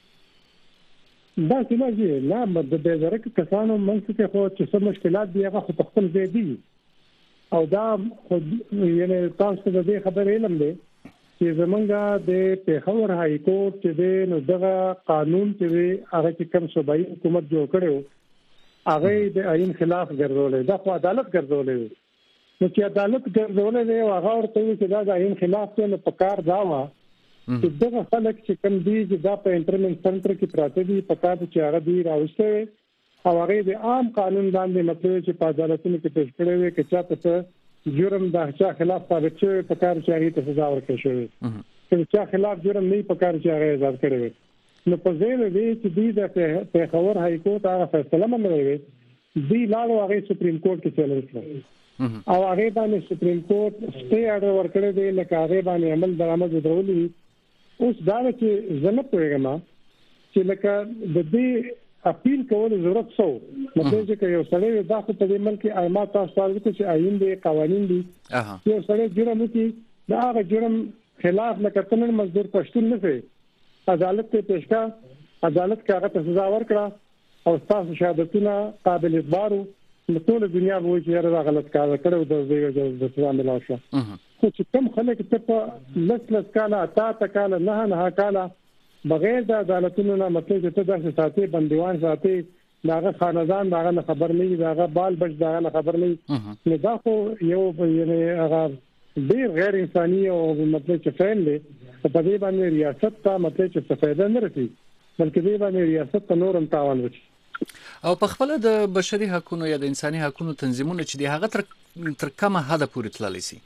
کوي دا چې نه نه د بدرکه کسانو منځ کې خو چې څه مشکلات دي هغه په خپل ځای دي او دا یعنی تاسو د دې خبرې علم دی چې زمونږ د پیښور هاي کورټ چې د نو دغه قانون چې هغه چې کوم صوبایي حکومت جوړ کړو هغه د آئین خلاف ګرځولې دا خو عدالت ګرځولې نو چې عدالت ګرځولې دی او هغه ورته چې دا د آئین خلاف دی نو په کار دا و چې دغه خلک چې کوم دي چې دا په انټرمنټ سنټر کې پراته دي په کار چې هغه دی راوځي او هغه د عام قانون باندې مطلب چې په عدالتونو کې پیښ کړي وي چې چا ته جرم د چا خلاف ثابت شوی په کار چې هغه ته سزا ورکړي شوی چې چا خلاف جرم نه په کار چې هغه آزاد کړي وي نو په ځای دی چې دی د پیښور هاي کورټ هغه فیصله منلې دی لاړو هغه سپریم کورټ کې چیلنج کړ او هغه باندې سپریم کورټ سټي اورډر ورکړی دی لکه هغه باندې عمل درآمد درولي اوس دا چې زنه پوهیږم چې لکه د دې اپیل کول ضرورت سو مطلب چې یو سړی د خپل په ملک کې ایما تاسو ته چې آئین دی قوانين دي یو سړی جرم کوي دا هغه جرم خلاف لکه تنن مزدور پښتون نه وي عدالت ته پیښکا عدالت کې هغه ته سزا ورکړه او تاسو شهادتونه قابل اعتبار نو ټول دنیا وایي چې دا غلط کار کړو د دې د سزا ملاو شو خو چې کوم خلک ته په لس لس کاله اتا تا کاله نه نه کاله بغیر د عدالتونو نه مطلب چې ته د ساتي بندیوان ساتي داغه خاندان داغه خبر نه داغه بال بچ داغه خبر نه نو دا خو یو یعنی هغه ډیر غیر انساني او مطلب چې فعل دی په دې باندې ریاست ته مطلب چې څه فائدہ نه رسي بلکې دې باندې ریاست ته نورم تاوان رسي او په خپل د بشري حقوقو یا د انساني حقوقو تنظیمونه چې د هغه تر تر کومه حد پورې تللی سي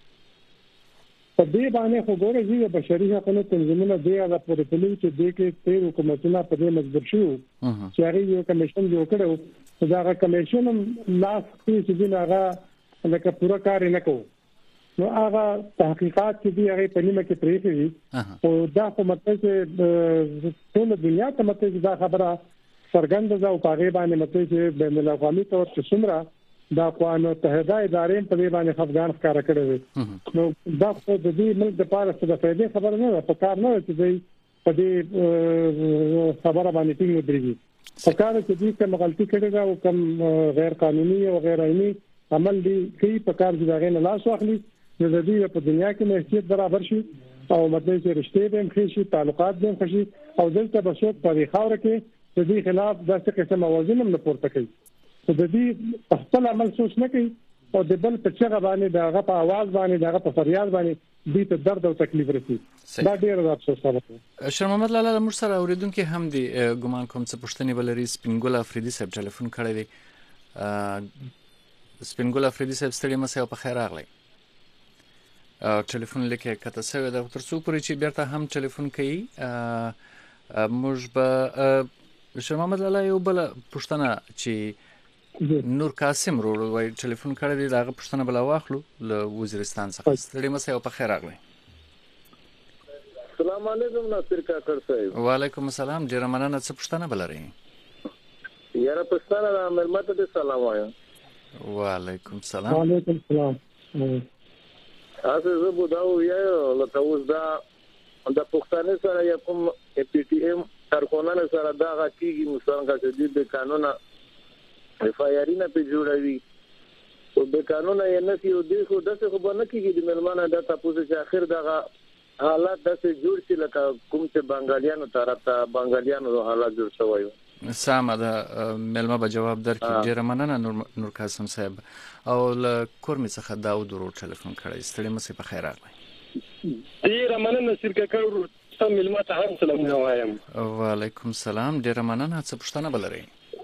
په دې باندې خو ګوره چې بشري حقوقو تنظیمونه د هغه پورې تللی چې د کې تیر حکومتونه په دې مجبور شو چې هغه یو کمیشن جوړ کړو دا هغه کمیشن لاس کې چې دا هغه لکه پوره کار نه کوي نو هغه تحقیقات چې دی هغه په نیمه کې پریږي او دا په مطلب چې ټول دنیا ته مطلب دا خبره سرګند ده او پاغه باندې مطلب چې بین الاقوامي تور چې څومره دا اقوام متحده ادارې په دې باندې افغان ښکارا کړی نو دا خو د دې ملک د پاره څه د فائدې خبره نه ده په کار نه چې دی په دې خبره باندې ټینګ ودرېږي په کار چې دې کوم غلطي کړې ده او کوم غیر قانوني او غیر آئینی عمل دی کوي په کار چې دا غیر لاس واخلي نو د دې په دنیا کې حیثیت برابر شي او مطلب چې رشتې به هم شي تعلقات به هم شي او دلته به څوک په خاور کې د دې خلاف د څه قسم موازین هم نه پورته کوي د دې خپل عمل سوچ نه کوي او د بل په چغه باندې دغه په आवाज باندې دغه په فریاد باندې دې ته درد او تکلیف رسي دا ډیر د افسوس خبره شیر محمد لاله موږ سره اوریدونکو هم دي ګمان کوم څه پښتني بلري سپینګول افریدي صاحب ټلیفون کړی دی سپینګول افریدي صاحب ستړي مسه په خیر راغلی ټلیفون لیکه کته سوی د تر څو پورې چې بیرته هم ټلیفون کوي موږ به شیر محمد لاله یو بل پښتنه چې نور قاسم ورو وای ټلیفون کړی دی داغه پښتنه بلا واخلو له وزیرستان څخه ستړي مسه او په خیر راغلی. السلام علیکم ناصر کاکړ صاحب. وعلیکم السلام. ډیر مننه. څه پښتنه بلري؟ یاره پښتنه د ملمت ته سلام وایم. وعلیکم السلام. وعلیکم السلام. تاسو زه بو دا وایو لکه اوس دا د پښتنه سره یا کوم پی ټی ایم کارکونانو سره دا غاټیږي مثلا چې د قانون اف آی آر نه په جوړوي او د قانون یې نه کیو د خو دغه خو نه کیږي د ملمانه د تاسو چې اخر دغه حالات داسې جوړ شي لکه کوم چې بنگالیانو طرف ته بنگالیانو حالات جوړ شوی. سامه ده ملما به جواب درکړي. ډیر مننه نور نور قاسم صاحب. او له کورمې څخه داود ورو ټلیفون کړی. ستړي مسه په خیر راغلی. ډیر مننه سر کاکړ تاسو ملما ته هم سلام وایم. وعلیکم السلام. ډیر مننه. څه پښتنه بلري؟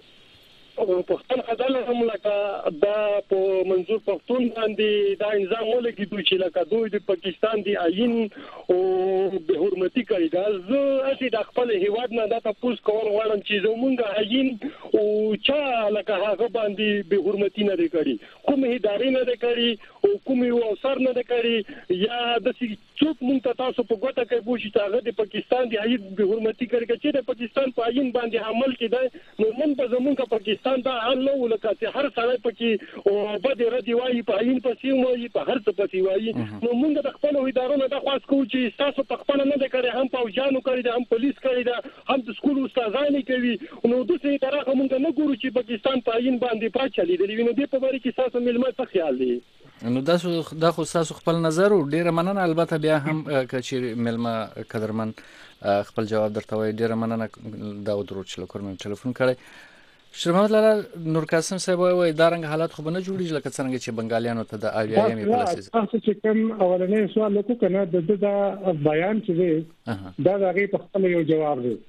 پښتون خدای هم لکه دا په منظور پښتون باندې دا نظام ولګي دوی چې لکه دوی د پاکستان دی آئین او به حرمتي کوي. دا زه اسی د خپل هیواد نه دا تاسو کول غواړم چې زمونږ آئین او چا لکه هغه باندې به حرمتي نه کوي، کوم ادارې نه کوي او کوم یو اثر نه کوي یا د څوک مونږ تاسو په ګوته کې بوشي چې هغه د پاکستان دی آئین به حرمتي کوي چې د پاکستان په آئین باندې عمل کړي نو مونږ په زمونږ پاکستان دا الله ولکه چې هر سړی پکې او بده ردی وایي په عین پسې وایي په هر څه پسې وایي. نو موږ د خپل ادارو نه د خاص کوو چې تاسو په خپل نه د کړی هم پوجانو کړی دا هم پولیس کړی دا هم د سکول استادانو کوي. نو د څه طرحه موږ نه ګورو چې پاکستان په عین باندې پاتې لیدلی نو د په اړه کې تاسو ملمت څه خیال دی؟ نو تاسو دا خو تاسو خپل نظر او ډیر مننه. البته بیا هم کچې ملما قدرمن خپل جواب درته وایي. ډیر مننه داود ورو چې کورمې ټلیفون کړی. شیر محمد لاله نور قاسم صاحب وایي دا رنګ حالات خو به نه جوړیږي لکه څنګه چې بنگالیانو ته د اویایم پالیسي. تاسو چې کوم اولنې سوال وکړو کنه د دا بیان چې دی دا هغه په خپل یو جواب دی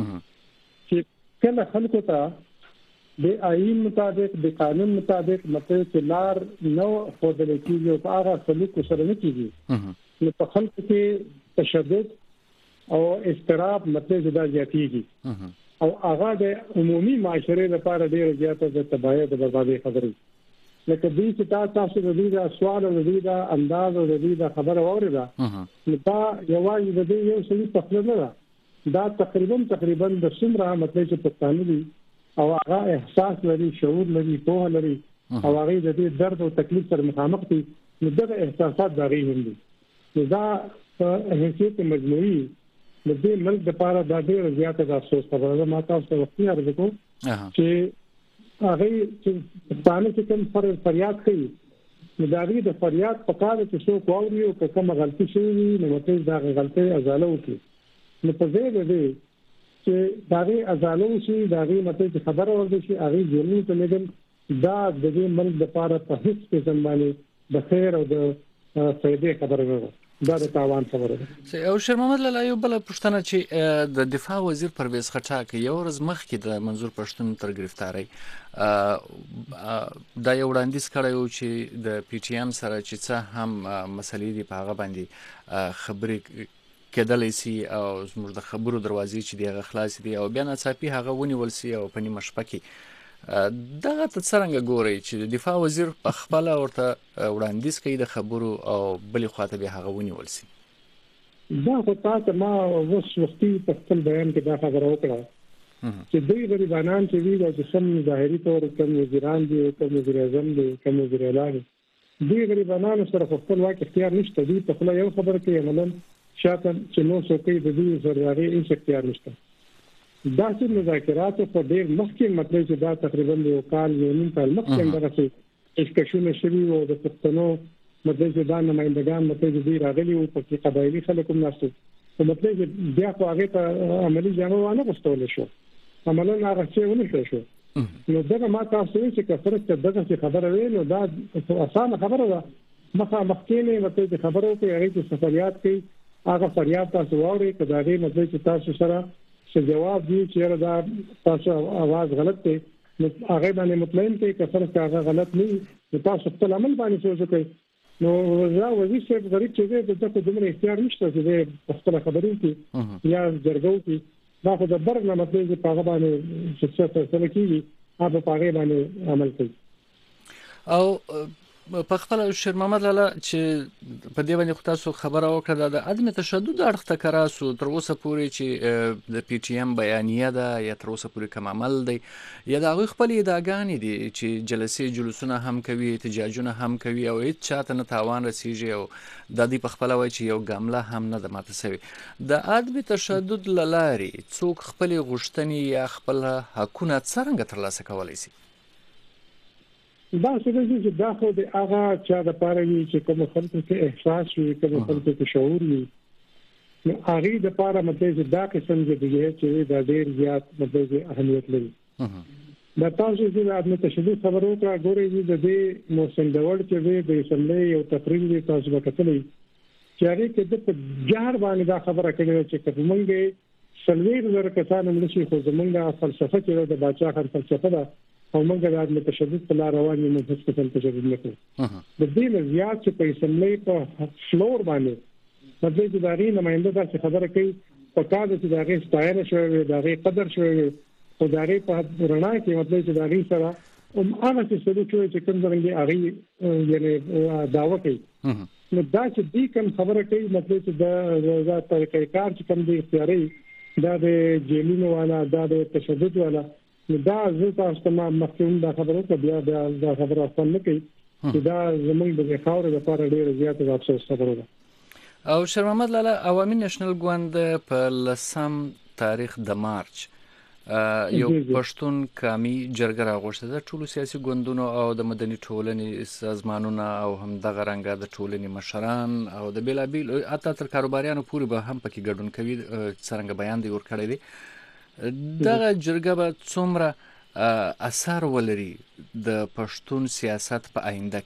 چې کله خلکو ته د آئین مطابق د قانون مطابق مطلب چې لار نو خودل کېږي او هغه سلوک سره نه کېږي نو په خلکو کې تشدد او استراب مطلب دا زیاتېږي او هغه د عمومي معاشره لپاره ډیره زیاته د تباہي د بربادي خبرې. لکه دې چې تاسو د دې د سوال او د دې د انداز او د دې د خبره اوریدا نو دا یوازې د دې یو څه تفصیل نه ده. دا تقریبا تقریبا د څومره مطلب چې پښتانه دي او هغه احساس لري، شعور لري، پوهه لري او هغه د دې درد او تکلیف سره مخامخ دي نو دغه احساسات دا غي هم دي. نو دا په حیثیت مجموعي د دې ملک د لپاره د ډېر زیاته د افسوس خبره ده. ما تاسو ته وختي عرض کوم چې هغه چې پښتانه چې کوم پر فریاد کوي نو دا غي د فریاد په کار کې څو کووري او کومه غلطي شوی نو مته دا غلطي ازاله وکړي. نو په دې دی چې دا غي ازاله شي دا غي مته خبره ورته شي هغه ځینې ته لګل دا د دې ملک د لپاره په هیڅ کې ځمانه د خیر او د فائدې خبره نه دا د تاوان خبره ده. او شیر محمد لاله یو بل پښتنه چې د دفاع وزیر پرویز خټک یو ورځ مخکې د منظور پښتون تر گرفتاری دا یو وړاندیز کړی چې د پی ټی ایم سره چې څه هم مسلې دی په هغه باندې خبرې کېدلې سي او زموږ د خبرو دروازې چې دی هغه خلاص دي او بیا ناڅاپي هغه ونیول سي او په نیمه شپه کې دغه ته څنګه ګوري چې د دفاع وزیر په خپل ورته وړاندیز کوي د خبرو او بلې خواته به هغه ونیول سي؟ دا خو تاسو ما اوس وختي په خپل بیان کې دا خبره وکړه چې دوی غریبانان چې وی د سم ظاهري تور کوم وزیران دي کوم وزیر اعظم دي کوم وزیر اعلی دي دوی غریبانان سره خپل واک اختیار نشته. دوی په خپل یو خبره کې عملاً شاته چې نو څوک د دې سره هیڅ اختیار نشته. دا چې مذاکرات په ډېر مخکې مطلب چې دا تقریبا یو کال یو نیم کال مخکې درسي ډسکشن شوی او د پښتنو مطلب چې دا نمائندگان مطلب چې راغلي او په قبایلی خلک هم ناشته نو مطلب چې بیا خو هغه ته عملی جامه ونه غوښتل شو عملاً هغه څه ونه شو. نو دا ما تاسو چې کفر ته دغه خبره ویل نو دا اسانه خبره ده. مخه مخکې مطلب چې خبرو کې هغه څه فریاد کوي هغه فریاد تاسو واوري کدا دې مطلب چې تاسو سره څه جواب دی چې دا تاسو आवाज غلط دی نو هغه باندې مطمئن کې کفر هغه غلط نه نو تاسو خپل عمل باندې سوچ کوئ. نو دا وظیفه غریب چې دې ته کومه اختیار نشته چې خپل خبرې کې یا درګو کې دا خو د برګ نه مطلب چې هغه باندې څه څه څه کوي هغه په هغه باندې عمل کوي. او په خپل شیر محمد لاله چې په دې باندې تاسو خبره وکړه د عدم تشدد اړخ ته کراسو تر اوسه پورې چې د پی ټی ایم بیانیه ده یا تر اوسه پورې کوم عمل دی یا د هغوی خپل ادعاګانې دي چې جلسې جلوسونه هم کوي احتجاجونه هم کوي او هیڅ چاته نه تاوان رسیږي او د دې په خپل وایي چې یو ګامله هم نه ده ماته سوې د عدم تشدد له لارې څوک خپل غوښتنې یا خپل حقونه څرنګه ترلاسه کولی شي؟ دا څه دي چې دا خو د هغه چا د پاره وي چې کوم خلکو کې احساس وي کوم خلکو کې شعور وي نو هغه د پاره مطلب دا قسم دی چې دا ډیر زیات مطلب اهمیت لري. دا تاسو چې د عدم تشدد خبرو ته ګورئ د دې موسم د ورډ چې د اسمبلی یو تقریر دی تاسو وکړئ چې هغه کې د جهر باندې دا خبره کوي چې کومنګ سلویر زر کسان ملشي خو زمونږه فلسفه چې د باچا خر فلسفه ده او موږ د عدم تشدد په لار روان یو مخ څخه تشدد نه کوو. د دې نه زیات چې په اسمبلی په فلور باندې په دې د داري نماینده دا خبره کوي په کار چې دا غي ستاینه شوی دا غي قدر شوی او دا غي په رڼا کې مطلب چې دا غي سره او هغه څه چې چې کوم څنګه هغه یعنی داوا کوي نو دا چې دې کوم خبره کوي مطلب چې دا دا طریقې کار چې کوم دي اختیاري دا د جیلونو والا دا د تشدد والا نو دا زه تاسو ته مخکې دا خبره کوم بیا دا خبره اصل نه کوي چې دا زمونږ د خاورې لپاره ډېر زیات د افسوس خبره ده. او شیر محمد لاله عوامي نېشنل ګوند په لسم تاریخ د مارچ یو پښتون قومي جرګه راغوښته ده ټولو سیاسي ګوندونو او د مدني ټولنې سازمانونو او هم دغه رنګه د ټولنې مشران او د بیلابیل حتی تر کاروباریانو پورې به هم پکې ګډون کوي څرنګه بیان دی ورکړی دی. دغه جرګه به څومره اثر ولري د پښتون سیاست په آینده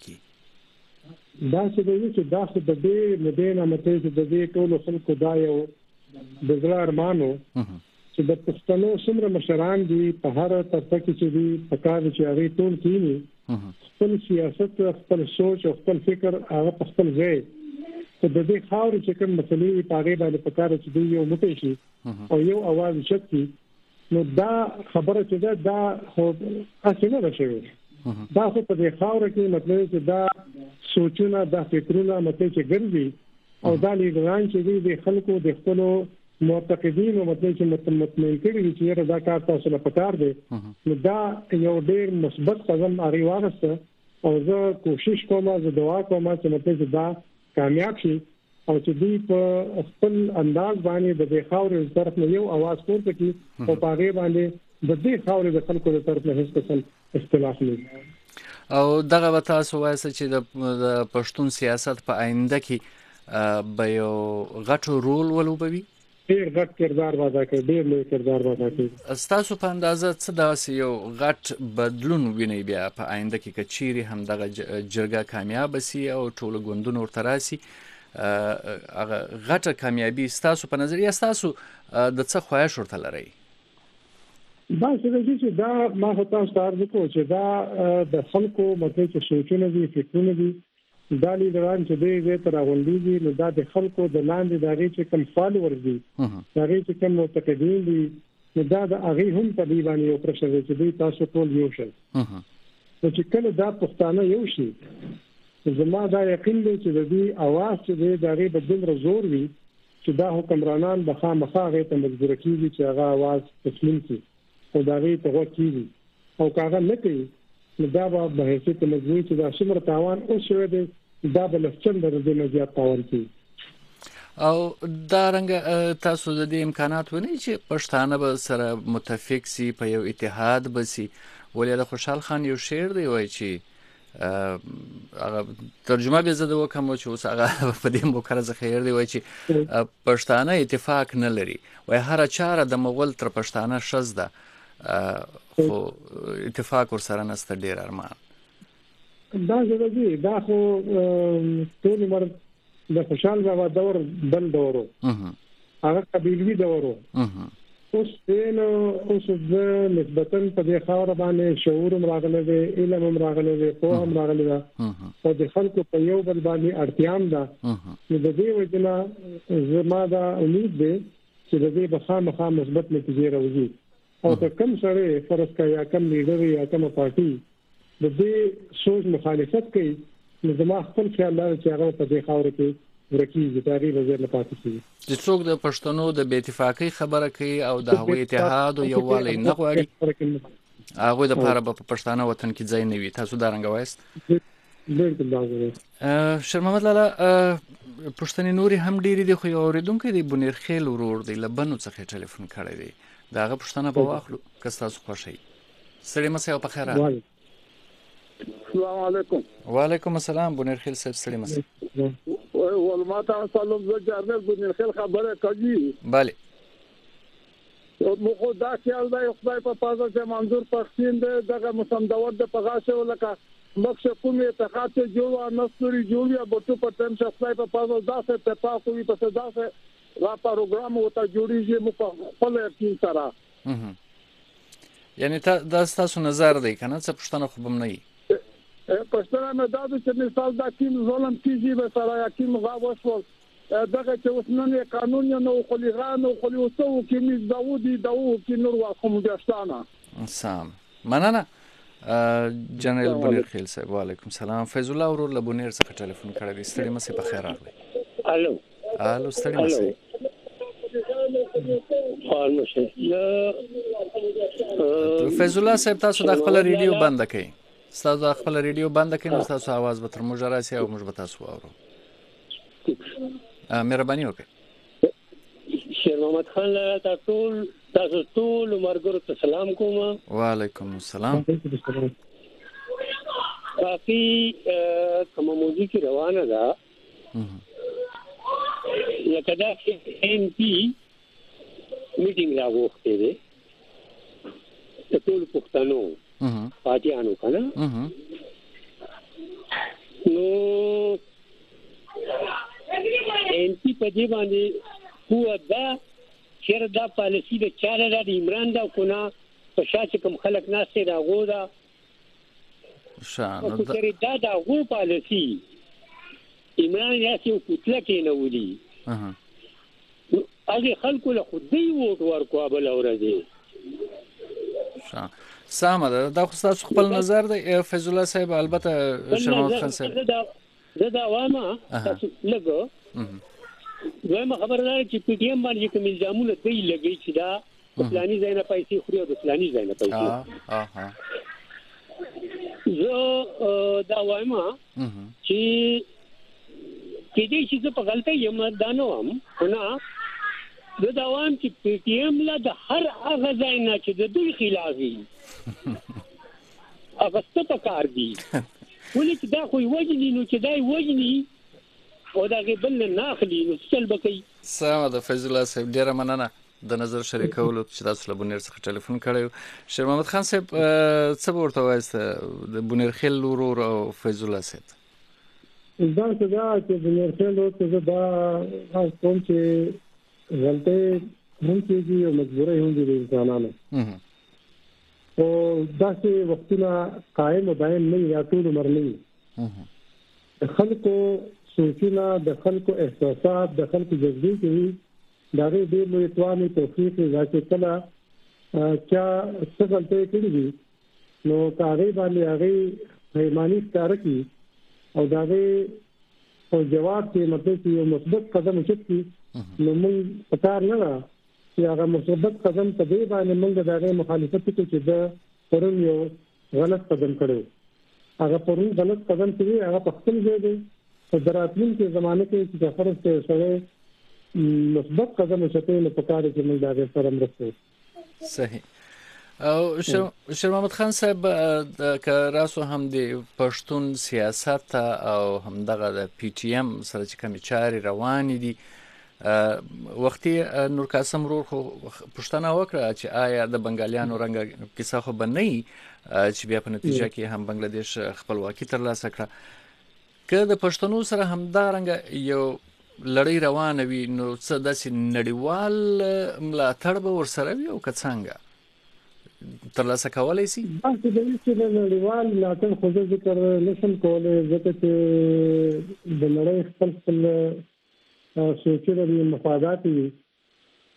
کې؟ دا څه دی چې دا خو د دې مدینه مته چې د دې ټولو خلکو دا یو د زړه ارمانو چې د پښتنو څومره مشران دي په هر طرف کې چې دي په کار چې هغه ټول کینی خپل سیاست خپل سوچ او خپل فکر هغه په خپل ځای ته د دې خاور چې کوم مسلې په هغه باندې په کار چې دی یو مته شي او یو आवाज شکي نو دا خبره چې دا دا خو اصله راشي دا خو په دې خاور کې مطلب چې دا سوچونه دا فکرونه مطلب چې ګرځي او دا لیدران چې دي د خلکو د خپل معتقدین او مطلب چې مطمئن کړي چې دا کار تاسو له پکار دی نو دا یو ډېر مثبت قدم اړ واغسته او زه کوشش کوم زه دعا کوم چې مطلب دا کامیاب شي او چې دوی په خپل انداز باندې د خاورې طرف نه یو आवाज پورته کړي او په هغه باندې د دې خاورې د خلکو د طرف نه هیڅ قسم اختلاف نه او دغه به تاسو وایي چې د پښتون سیاست په آینده کې به یو غټ رول ولوبوي ډېر غټ کردار ادا کوي ډېر لوی کردار ادا کوي. تاسو په اندازه څه داسې یو غټ بدلون ویني بیا په آینده کې کچيري هم دغه جرګه کامیاب شي او ټول ګوندونه ورته راسي هغه غټه کامیابی تاسو په نظر یا تاسو د څه خواهش ورته لرئ؟ دا څه چې دا ما هو تاسو ته عرض کوم چې دا د خلکو مطلب چې سوچونه دي فکرونه دي دا لیدران چې دې تر غونډې نو دا د خلکو د لاندې دغه چې کوم فالوور دي دغه چې کوم معتقدین دي نو دا د هغه هم په دی باندې یو پرشر چې دوی تاسو ټول یو شئ نو چې کله دا پښتانه یو شي زما دا یقین دی چې د دې اواز چې دغه بدل زور وي چې دا حکمرانان به خامخا غي ته مجبور کیږي چې هغه اواز تسلیم کړي او دا غي ته وکړي او کاغه نه کوي نو دا به هیڅ مجبور چې دا څومره تاوان او شوه دی دا به لفظن د دې نه زیات تاوان کوي او دا رنګ تاسو د دې امکانات ونی چې پښتانه به سره متفق سي په یو اتحاد بسي ولې د خوشحال خان یو شعر دی وای چې هغه ترجمه به زده وکم چې اوس هغه په دې مکرزه خیر دی وای چې پښتانه اتفاق نه لري وای هر چاره د مغول تر پښتانه شز ده خو اتفاق ور سره نست ډیر ارمان دا زده دا خو ټول مر د خوشحال بابا دور بل دورو هغه قبیلوي دورو اوس نو اوس د نسبتاً په دې خاور باندې شعور راغلی دی علم هم راغلی دی په هم راغلی دی او د خلکو په یو بل باندې اړتیام ده نو د دې وجنه زما دا امید دی چې د دې بخا مخا مثبت نتیجې راوځي او که کم سره فرض کا یا کم لیډر یا کم پارټي د دې سوچ مخالفت کوي نو زما خپل خیال لري چې هغه په دې خاور کې ورکی د تاریخ وزیر نه پاتې شي چې څوک د پښتنو د بې اتفاقۍ خبره کوي او د هغوی اتحاد او یووالی نه غواړي هغوی دپاره به په پښتانه وطن کې ځای نه وي. تاسو دا رنګه وایست؟ شیر محمد لالا پښتنې نورې هم ډېرې دي خو یو اورېدونکی دی بنیر خیل ورور دی له بنو څخه ټلیفون کړی دی د هغه پوښتنه به واخلو که ستاسو خوښوي. ستړي مه سئ او په خیر راغلئ. السلام علیکم. وعلیکم السلام بنیر خیل صاحب ستړي مه سئ. ولما ته سلام زه جرنل بنیر خیل خبره کوي. بله مو خو دا خیال دی خدای په پازه چې منظور پښتین دغه مسمدور د پغاشه ولکه مخشه کومه اتحاد ته جوړه نستوري جوړه بوتو په تم شخصای په پازو داسه ته تاسو وي په داسه را پروګرام وته جوړیږي مو په خپل یقین سره. یعنی دا تاسو نظر دی کنه څه پښتنه خو بم نه وي پښتنه نه دا چې مثال دا کیم ظلم کیږي به سره یقین غواوش ول دغه چې وسنن قانون نه خو لغان او خو وسو کې می داوودي داو کې نور واخم دشتانه سام مننه جنرال بنیر خیل صاحب. وعلیکم سلام. فیض الله ورور له بنیر څخه ټلیفون کړی دی. ستړي مه سئ په خیر راغلئ. الو الو ستړي مه سئ. فیض الله صاحب تاسو د خپل ریډیو بنده کړئ. ستاسو د خپل ریډیو بنده کړئ نو ستاسو आवाज به تر موږ راسي او موږ به تاسو واورو. مهرباني وکړئ. شیر محمد خان له تاسو تاسو ټول مرګرو ته سلام کوم. وعلیکم السلام. کافي کوم موضوع کې روانه ده لکه دا ان پی میټینګ راغوښته ده ټول پښتنو پاتیانو کنه نو ان پی په دې باندې هو دا چیر دا پالیسی د چاره د عمران دا کونه په شاته کوم خلک ناسې راغو دا شان دا دا دا غو پالیسی عمران یاسي کوتله کې نه ولي اها هغه خلکو له خدای ووټ ورکو بل اورځي شان سامه دا خو تاسو خپل نظر دی فیض الله صاحب. البته شمال خان صاحب دا دا وامه تاسو لګو دویمه خبره ده چې پی ټی ایم باندې کوم الزامونه دی لګی چې دا فلاني ځای نه پیسې خوري او فلاني ځای نه پیسې. ها ها زه دا وایم چې کې دې چې په غلطه یم دا نه وم نه زه دا وایم چې پی ټی ایم لا د هر هغه ځای نه چې د دوی خلافي هغه څه په کار دي ولې چې دا خو وجني نو چې دا وجني او دا غبل نه اخلي نو څل بکی. سلام د فیض الله صاحب ډیره مننه د نظر شریکولو چې تاسو له بنیر څخه ټلیفون کړی. شیر محمد خان صاحب څه ورته وایست د بنیر خیل ورور او فیض الله صاحب؟ دا څه دا چې بنیر خیل ورته دا کوم چې غلطه ممکن دي او مجبورې هم دي انسانانو او داسې وختونه قائم او دائم نه یا ټول عمر نه خلکو سوچونه د خلکو احساسات د خلکو جذبې کوي دا ډېر لوی توانې توفیق راځي کله چې څه غلطۍ کړې دي نو کاري باندې هغه پیمانه ښکار کوي او دا په جواب کې مطلب چې یو مثبت قدم اخلي نو موږ پکار نه چې هغه مثبت قدم ته دی باندې موږ دغه مخالفت کوي چې دا پرون یو غلط قدم کړو هغه پرون غلط قدم کوي هغه په خپل ځای دی په دراتین کې زمانه کې چې فرض ته سره مثبت قدم اخلي نو پکار چې موږ دغه سره مرسته. صحیح. او شیر محمد خان صاحب که راسو هم د پښتون سیاست او هم دغه د پی ټی ایم سره چې کوم چاري روان دي وختي نور قاسم رور خو پښتنه وکړه چې آیا د بنگالیانو رنګ کیسه خو بنئ چې بیا په نتیجه کې هم بنگلاديش خپلواکي ترلاسه کړه که د پښتنو سره هم دا رنګ یو لړۍ روانه وي نو څه داسې نړیوال ملاتړ به ورسره وي او که څنګه ترلاسه کولای شي؟ تاسو د دې نړیوال ملاتړ خو ذکر نشم کولای ځکه چې د نړۍ خپل خپل سوچونه دي مفادات دي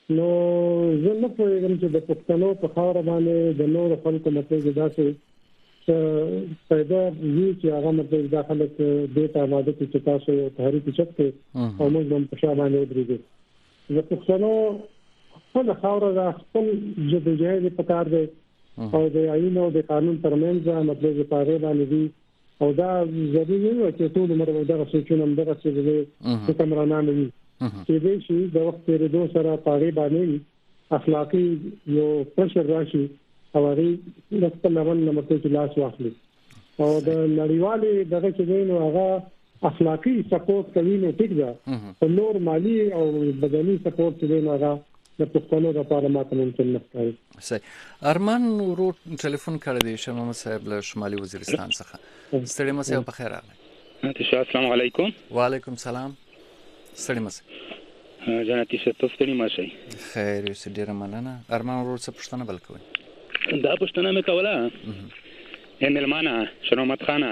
نو زه نه پوهیږم چې د پښتنو په خاور باندې د نور خلکو مطلب داسې پیدا وی چې هغه مطلب د خلک د تعامل کې تاسو یو تحریک چکته او موږ هم په شابه باندې ودرېږو د پښتنو خپل خاور د خپل جدوجہد په کار دی او د عین او د قانون ترمنځ مطلب په اړه باندې دي او دا ضروري نه چې ټول عمر دغه سوچونه دغه څه دي چې کمرانان وي چې دې شي د وخت لري دوه سره پاره باندې اخلاقی یو پرشر راشي او هغه د خپل لمن مطلب چې لاس واخلي او د نړیوالې دغه چې دی نو هغه اخلاقی سپورټ کوي نو ټیک ده او نور مالی او بدني سپورټ چې دی نو هغه د پښتنو لپاره ماته ممکن نه ښکاري. صحیح. ارمان ورو ټلیفون کړی دی شاه محمد صاحب له شمالي وزیرستان څخه. ستړي مشه په خیر راغلی. السلام علیکم. وعلیکم السلام. ستړي مشه. جنتی شه تاسو ستړي مشه. خیر یې ډیره مننه. ارمان ورو څه پښتنه بل کوي. دا پښتنه مې کوله. ان المانا شرمت خانه.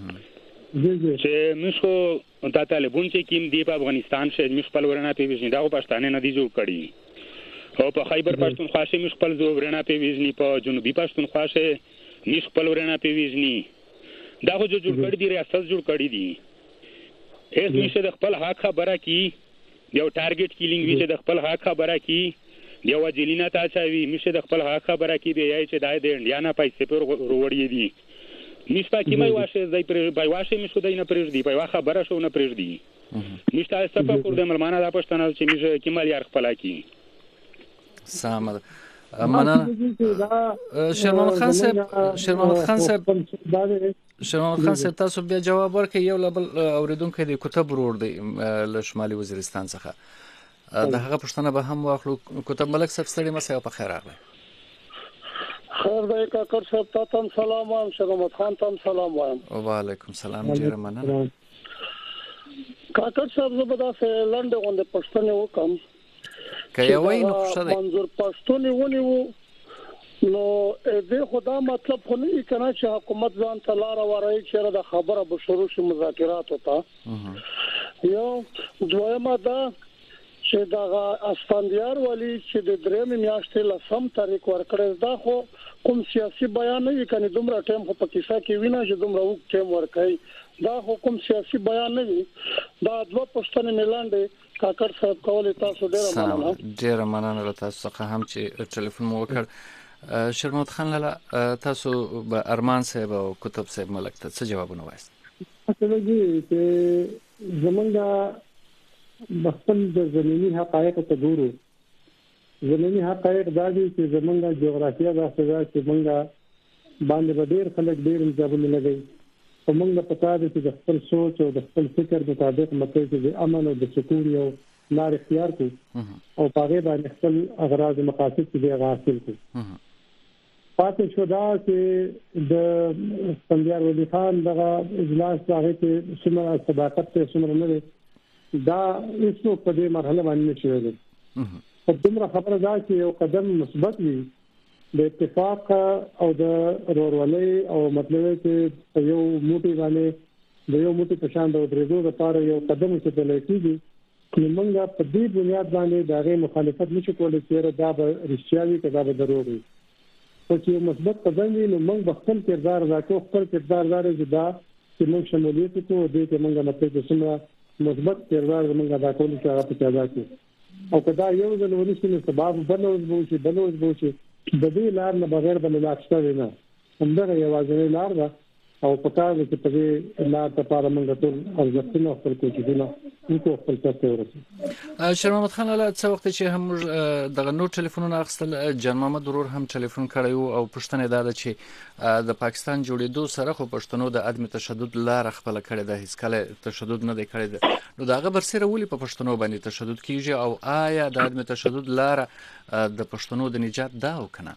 چې موږ خو د طالبون چې کیم دی په افغانستان شه موږ خپل ورنه پیژنې دا پښتانه نه دي جوړ کړي. او په خیبر پښتونخوا کې موږ خپل ورنه پیژنې په جنوبي پښتونخوا کې موږ خپل ورنه پیژنې دا خو جوړ کړي دي ریاست جوړ کړي دي. هیڅ نشه د خپل حق خبره کی یو ټارګټ کیلینګ وی چې د خپل حق خبره کی یو وجلینا تاسوي مشه د خپل حق خبره کی دی چې دای د انډیانا پیسې پر وروړي دي. نشته کی مې واشه زای پر بای واشه مې شو دینه پرېږ دی بای واخه بره شو نه پرېږ دی. نشته سپه کور د ملمانه د پښتنه چې مې کی مال یار خپل کی. سامد مننه. شرمن خان صاحب شرمن خان صاحب شرمن خان صاحب تاسو بیا جواب ورکړئ. یو لبل اوریدونکو د کتاب ورور دی له شمالي وزیرستان څخه د هغه پښتنه به هم واخلو. کتاب ملک صاحب ستړي مشه په خیر راغلی. خیر دی کاکر صاحب تاسو سلام وایم. شرمت خان تاسو سلام وایم. وعلیکم السلام. ډیره مننه. کاکر صاحب زبدا سه لنډه غونډه پښتنه وکم که یو وای نو خوشاله دی. منظور پښتون ونیو نو دې خدا مطلب خو نه کنا چې حکومت ځان تلاره ورای چې د خبره به شروع شي مذاکرات وتا. یو دویمه دا چې دا اسفندیار ولی چې د درېم میاشتې لسم تاریخ ورکړل دا خو کوم سیاسي بیان نه کني دومره ټیم خو په کیسه کې وینا چې دومره وخت ټیم ورکړي دا حکم سیاسي بیان نه وي. دا دوه پښتنه ملاندې کاکر صاحب کولې تاسو ډیره مننه. ډیره مننه له تاسو څخه هم چې ټلیفون مو وکړ. شرمت خان لاله تاسو به ارمان صاحب او کتب صاحب ملک ته څه جوابونه وایست؟ اصل دې چې زمونږ بخل د زمینی حقایق ته ګورو. زمینی حقایق دا دي چې زمونږ جغرافیه دا څه چې مونږ باندې ډېر خلک ډېر انتخابونه لګي. موږ په تاسو چې د خپل سوچ او د خپل فکر مطابق مطلب چې د امن او د سکون یو لار اختیار کو او هغه باندې خپل اغراض مقاصد چې حاصل کو. پاتې شو دا چې د سندیار ولی خان دغه اجلاس هغه چې څومره صداقت ته څومره نه دا هیڅ په دې مرحله باندې نشوي. په دومره خبره دا چې یو قدم مثبت وي د اتفاق او د ورورولۍ او مطلب چې یو موټي باندې د یو موټي په شان د درېدو لپاره یو قدم چې تلل کېږي نو موږ په دې بنیاد باندې د هغه مخالفت نشو کولای چې دا به رښتیا وي که دا به دروغ وي. خو چې مثبت قدم وي نو موږ خپل کردار راکو خپل کردار دار چې دا چې موږ شمولیت کوو دې کې موږ مطلب چې څنګه مثبت کردار موږ ادا کول چې هغه په ادا کوو او کدا یو ځل ورسې نو سبب بلوز بو چې بلوز بو چې د دې لار نه بغیر بل لار شته نه. همدغه یوازې لار ده او په کار کې په دې لار ته لپاره موږ ټول ارزښتونه خپل کوچونه نو خپل څه ورسې. شیر محمد خان لاله څه وخت چې هم دغه نو ټلیفونونه اخستل جان محمد ورور هم ټلیفون کړی او پښتنه دا ده چې د پاکستان جوړېدو سره خو پښتنو د عدم تشدد لار خپل کړی ده هیڅ کله تشدد نه دی کړی ده. نو داغه برسره ولې په پښتنو باندې تشدد کیږي او آیا د عدم تشدد لار د پښتنو د نجات دا او کنه؟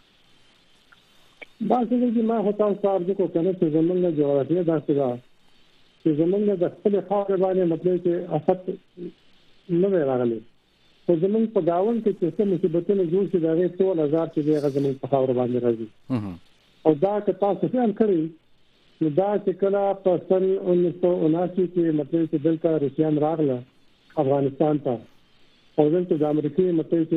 دا چې ما هوتا صاحب کو کنه چې زمونږ جغرافیه داسې ده چې زمونږ د خپل خاور باندې مطلب چې افت نه راغلي. خو زمونږ په گاون کې چې څه مصیبتونه جوړ شي دا غي ټول هزار چې دغه زمونږ په خاور باندې راځي. او دا که تاسو خیال کړئ نو دا چې کله په سن انیس سو اناسی کې مطلب چې دلته روسیان راغله افغانستان ته او دلته د امریکای مطلب چې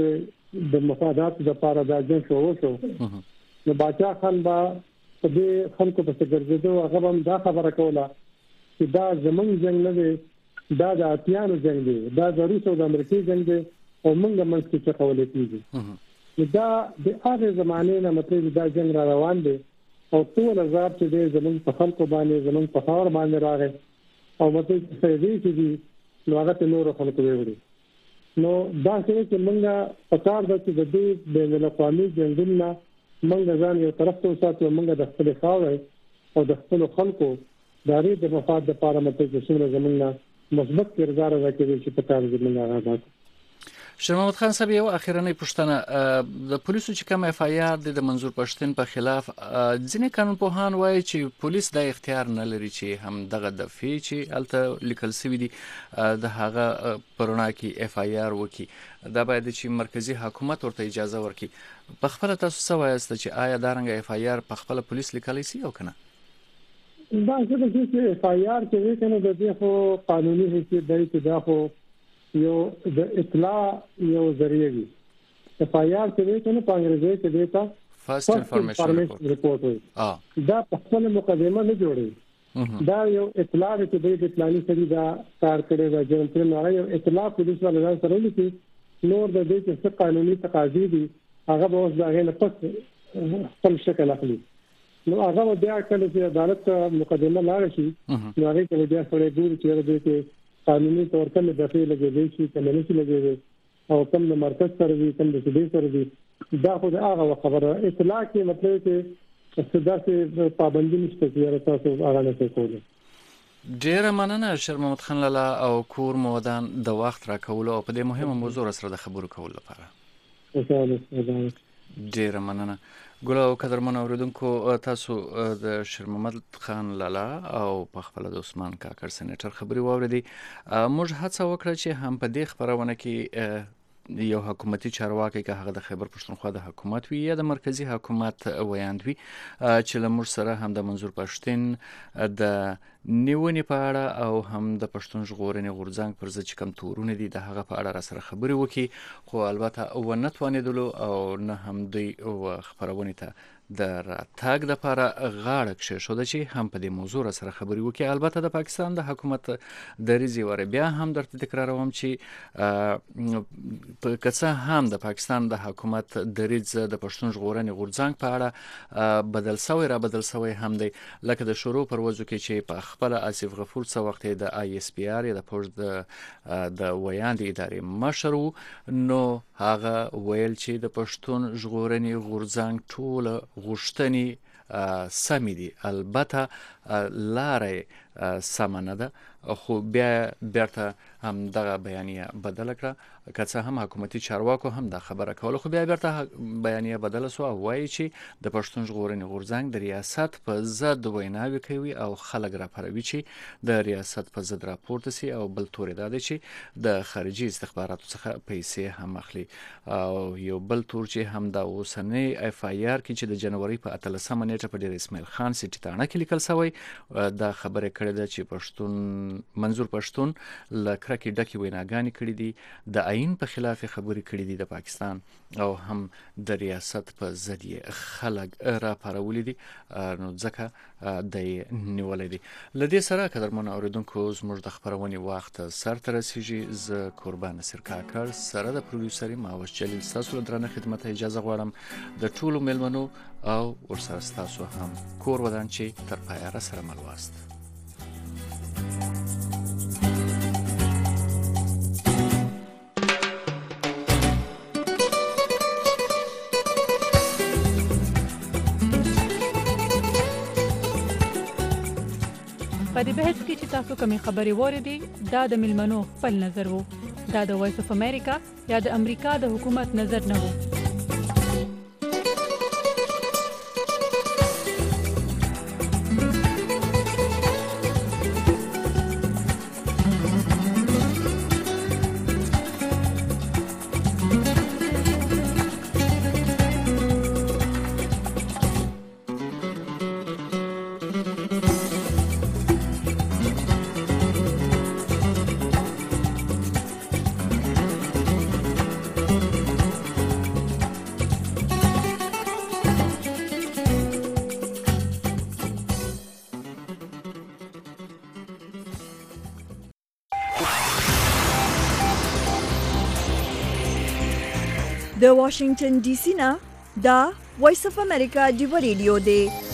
د مفادات لپاره دا جنگ شروع شو نو باچا خان با په دې خلکو په څرګردو هغه هم دا خبره کوله چې دا زمونږ جنگ نه دی دا د اتیانو جنگ دی دا د روس او د امریکای جنگ دی او موږ منځ کې څه کولای کیږي دا د هغه زمانه نه مطلب دا جنگ را روان دی او ټول عذاب چې د زمون په خلکو باندې زمون په خاور باندې راغی او مطلب څه دی چې نو هغه ته نور خلکو ویوري نو دا چې موږ په کار د چې د دې بین الاقوامي جنگونو موږ ځان یو طرف ته وساتو موږ د خپل خاور او د خپل خلکو د اړې د مفاد لپاره مطلب چې څنګه زمونږ مثبت کردار ادا کوي چې په کار زمونږ راځي. شیر محمد خان صاحب یو اخیرنۍ پوښتنه د پولیسو چې کوم اف آی آر د منظور پښتون په خلاف ځینې قانونپوهان وایي چې پولیس د اختیار نه لري چې هم دغه دفعه چې الته لیکل شوی دی د هغه پرونا کې اف آی آر وکي دا باید چې مرکزی حکومت ورته اجازه ورکړي په خپل تاسو څه وایست چې آیا دا رنګ اف آی آر په خپل پولیس لیکلی سي او کنه دا څه چې اف آی آر کې کنه د دې خو قانوني حیثیت دی چې دا خو یو د اطلاع یو ذریعہ دی اف آی آر کې کنه په انګریزي کې دیتا فرست انفارمیشن ریپورت وي دا په خپل مقدمه نه جوړي دا یو اطلاع چې د پلاني سړي دا کار کړي دا جرم پر نه یو اطلاع پولیس والا سره لیکي نور د دې چې څه قانوني تقاضي دي هغه به اوس دا غیر پس خپل شکل اخلي نو هغه بیا کله چې عدالت مقدمه لاړ شي نو هغه کله بیا سره ګوري چې د دې قانوني تور کله دفعه لګېږي چې کله نشي لګېږي او کوم د مرکز سره وي کوم د سړي سره وي دا خو د هغه خبره اطلاع کې مطلب چې صدا سي پابندي نشته چې تاسو هغه نه کوئ. ډیره مننه شیر محمد خان لالا او کور مودان د وخت را کول او په دې مهمه موضوع سره د خبرو کول لپاره ډیره مننه. ګل او قدرمن اوریدونکو تاسو د شیر محمد خان لالا او په خپل د عثمان کاکړ سېنیټر خبري واوریدي. موږ هڅه وکړه چې هم په دې خبرونه کې یو حکومتي چارواکي که هغه د خیبر پښتونخوا د حکومت وي یا د مرکزی حکومت ویاند وي چې له موږ سره هم د منظور پښتون د نیونې په اړه او هم د پښتون ژغورنې غورځنګ پر ضد چې کوم تورونه دي د هغه په اړه را سره خبرې وکړي خو البته ونه توانېدلو او نه هم دوی خبرونې ته د راتګ د لپاره غاړه کېښوده چې هم په دې موضوع سره خبرې وکړي. البته د پاکستان د حکومت دریځ وره بیا هم درته تکراروم چې که څه هم د پاکستان د حکومت دریځ د پښتون ژغورنې غورځنګ په اړه بدل شوی را بدل شوی هم دی لکه د شروع پر وځو کې چې په خپل آصف غفور څه وخت د آی اس پی آر یا د پوز د د ویاند ادارې مشر نو هغه ویل چې د پښتون ژغورنې غورځنګ ټول غوښتنې سمې دي البته لارې سمه نه ده خو بیا بیرته هم دغه بیانیه بدله کړه که څه هم حکومتي چارواکو هم دا خبره کوله خو بیا بیرته بیانیه بدله سو او وایي چې د پښتون ژغورنې غورځنګ د ریاست په ضد ویناوې کوي او خلک راپاروي چې د ریاست په ضد راپورته سي او بل تورې دا دی چې د خارجي استخباراتو څخه پیسې هم اخلي او یو بل تور چې هم دا اوسنۍ اف آی آر کې چې د جنوري په اتلسمه نیټه په ډیر اسماعیل خان سټي تاڼه کې لیکل شوی دا خبره کړې ده چې پښتون منظور پښتون ل کرکې ډکې ویناګانې کړې دي د عین په خلاف خبرې کړې دي د پاکستان او هم د ریاست په ضد خلک راپارولي دي نو ځکه د نیولې دي. لدې سره قدرمن اوریدونکو زموږ د خبرونې وخت سر ته رسیږي. ز قربان نصیر کاکړ سره د پروډوسر ماوش جلیل تاسو له درنه خدمت اجازه غواړم د ټولو ملمنو او ورسره تاسو هم کور ودان چې تر پایه را سره ملواست. په دې بحث کې چې تاسو کومې خبرې واورېدې دا د ملمنو خپل نظر وو دا د وایس اف امریکا یا د امریکا د حکومت نظر نه وو. د واشنگټن ډي سي نه دا وایس اف امریکا دی ریډیو دی.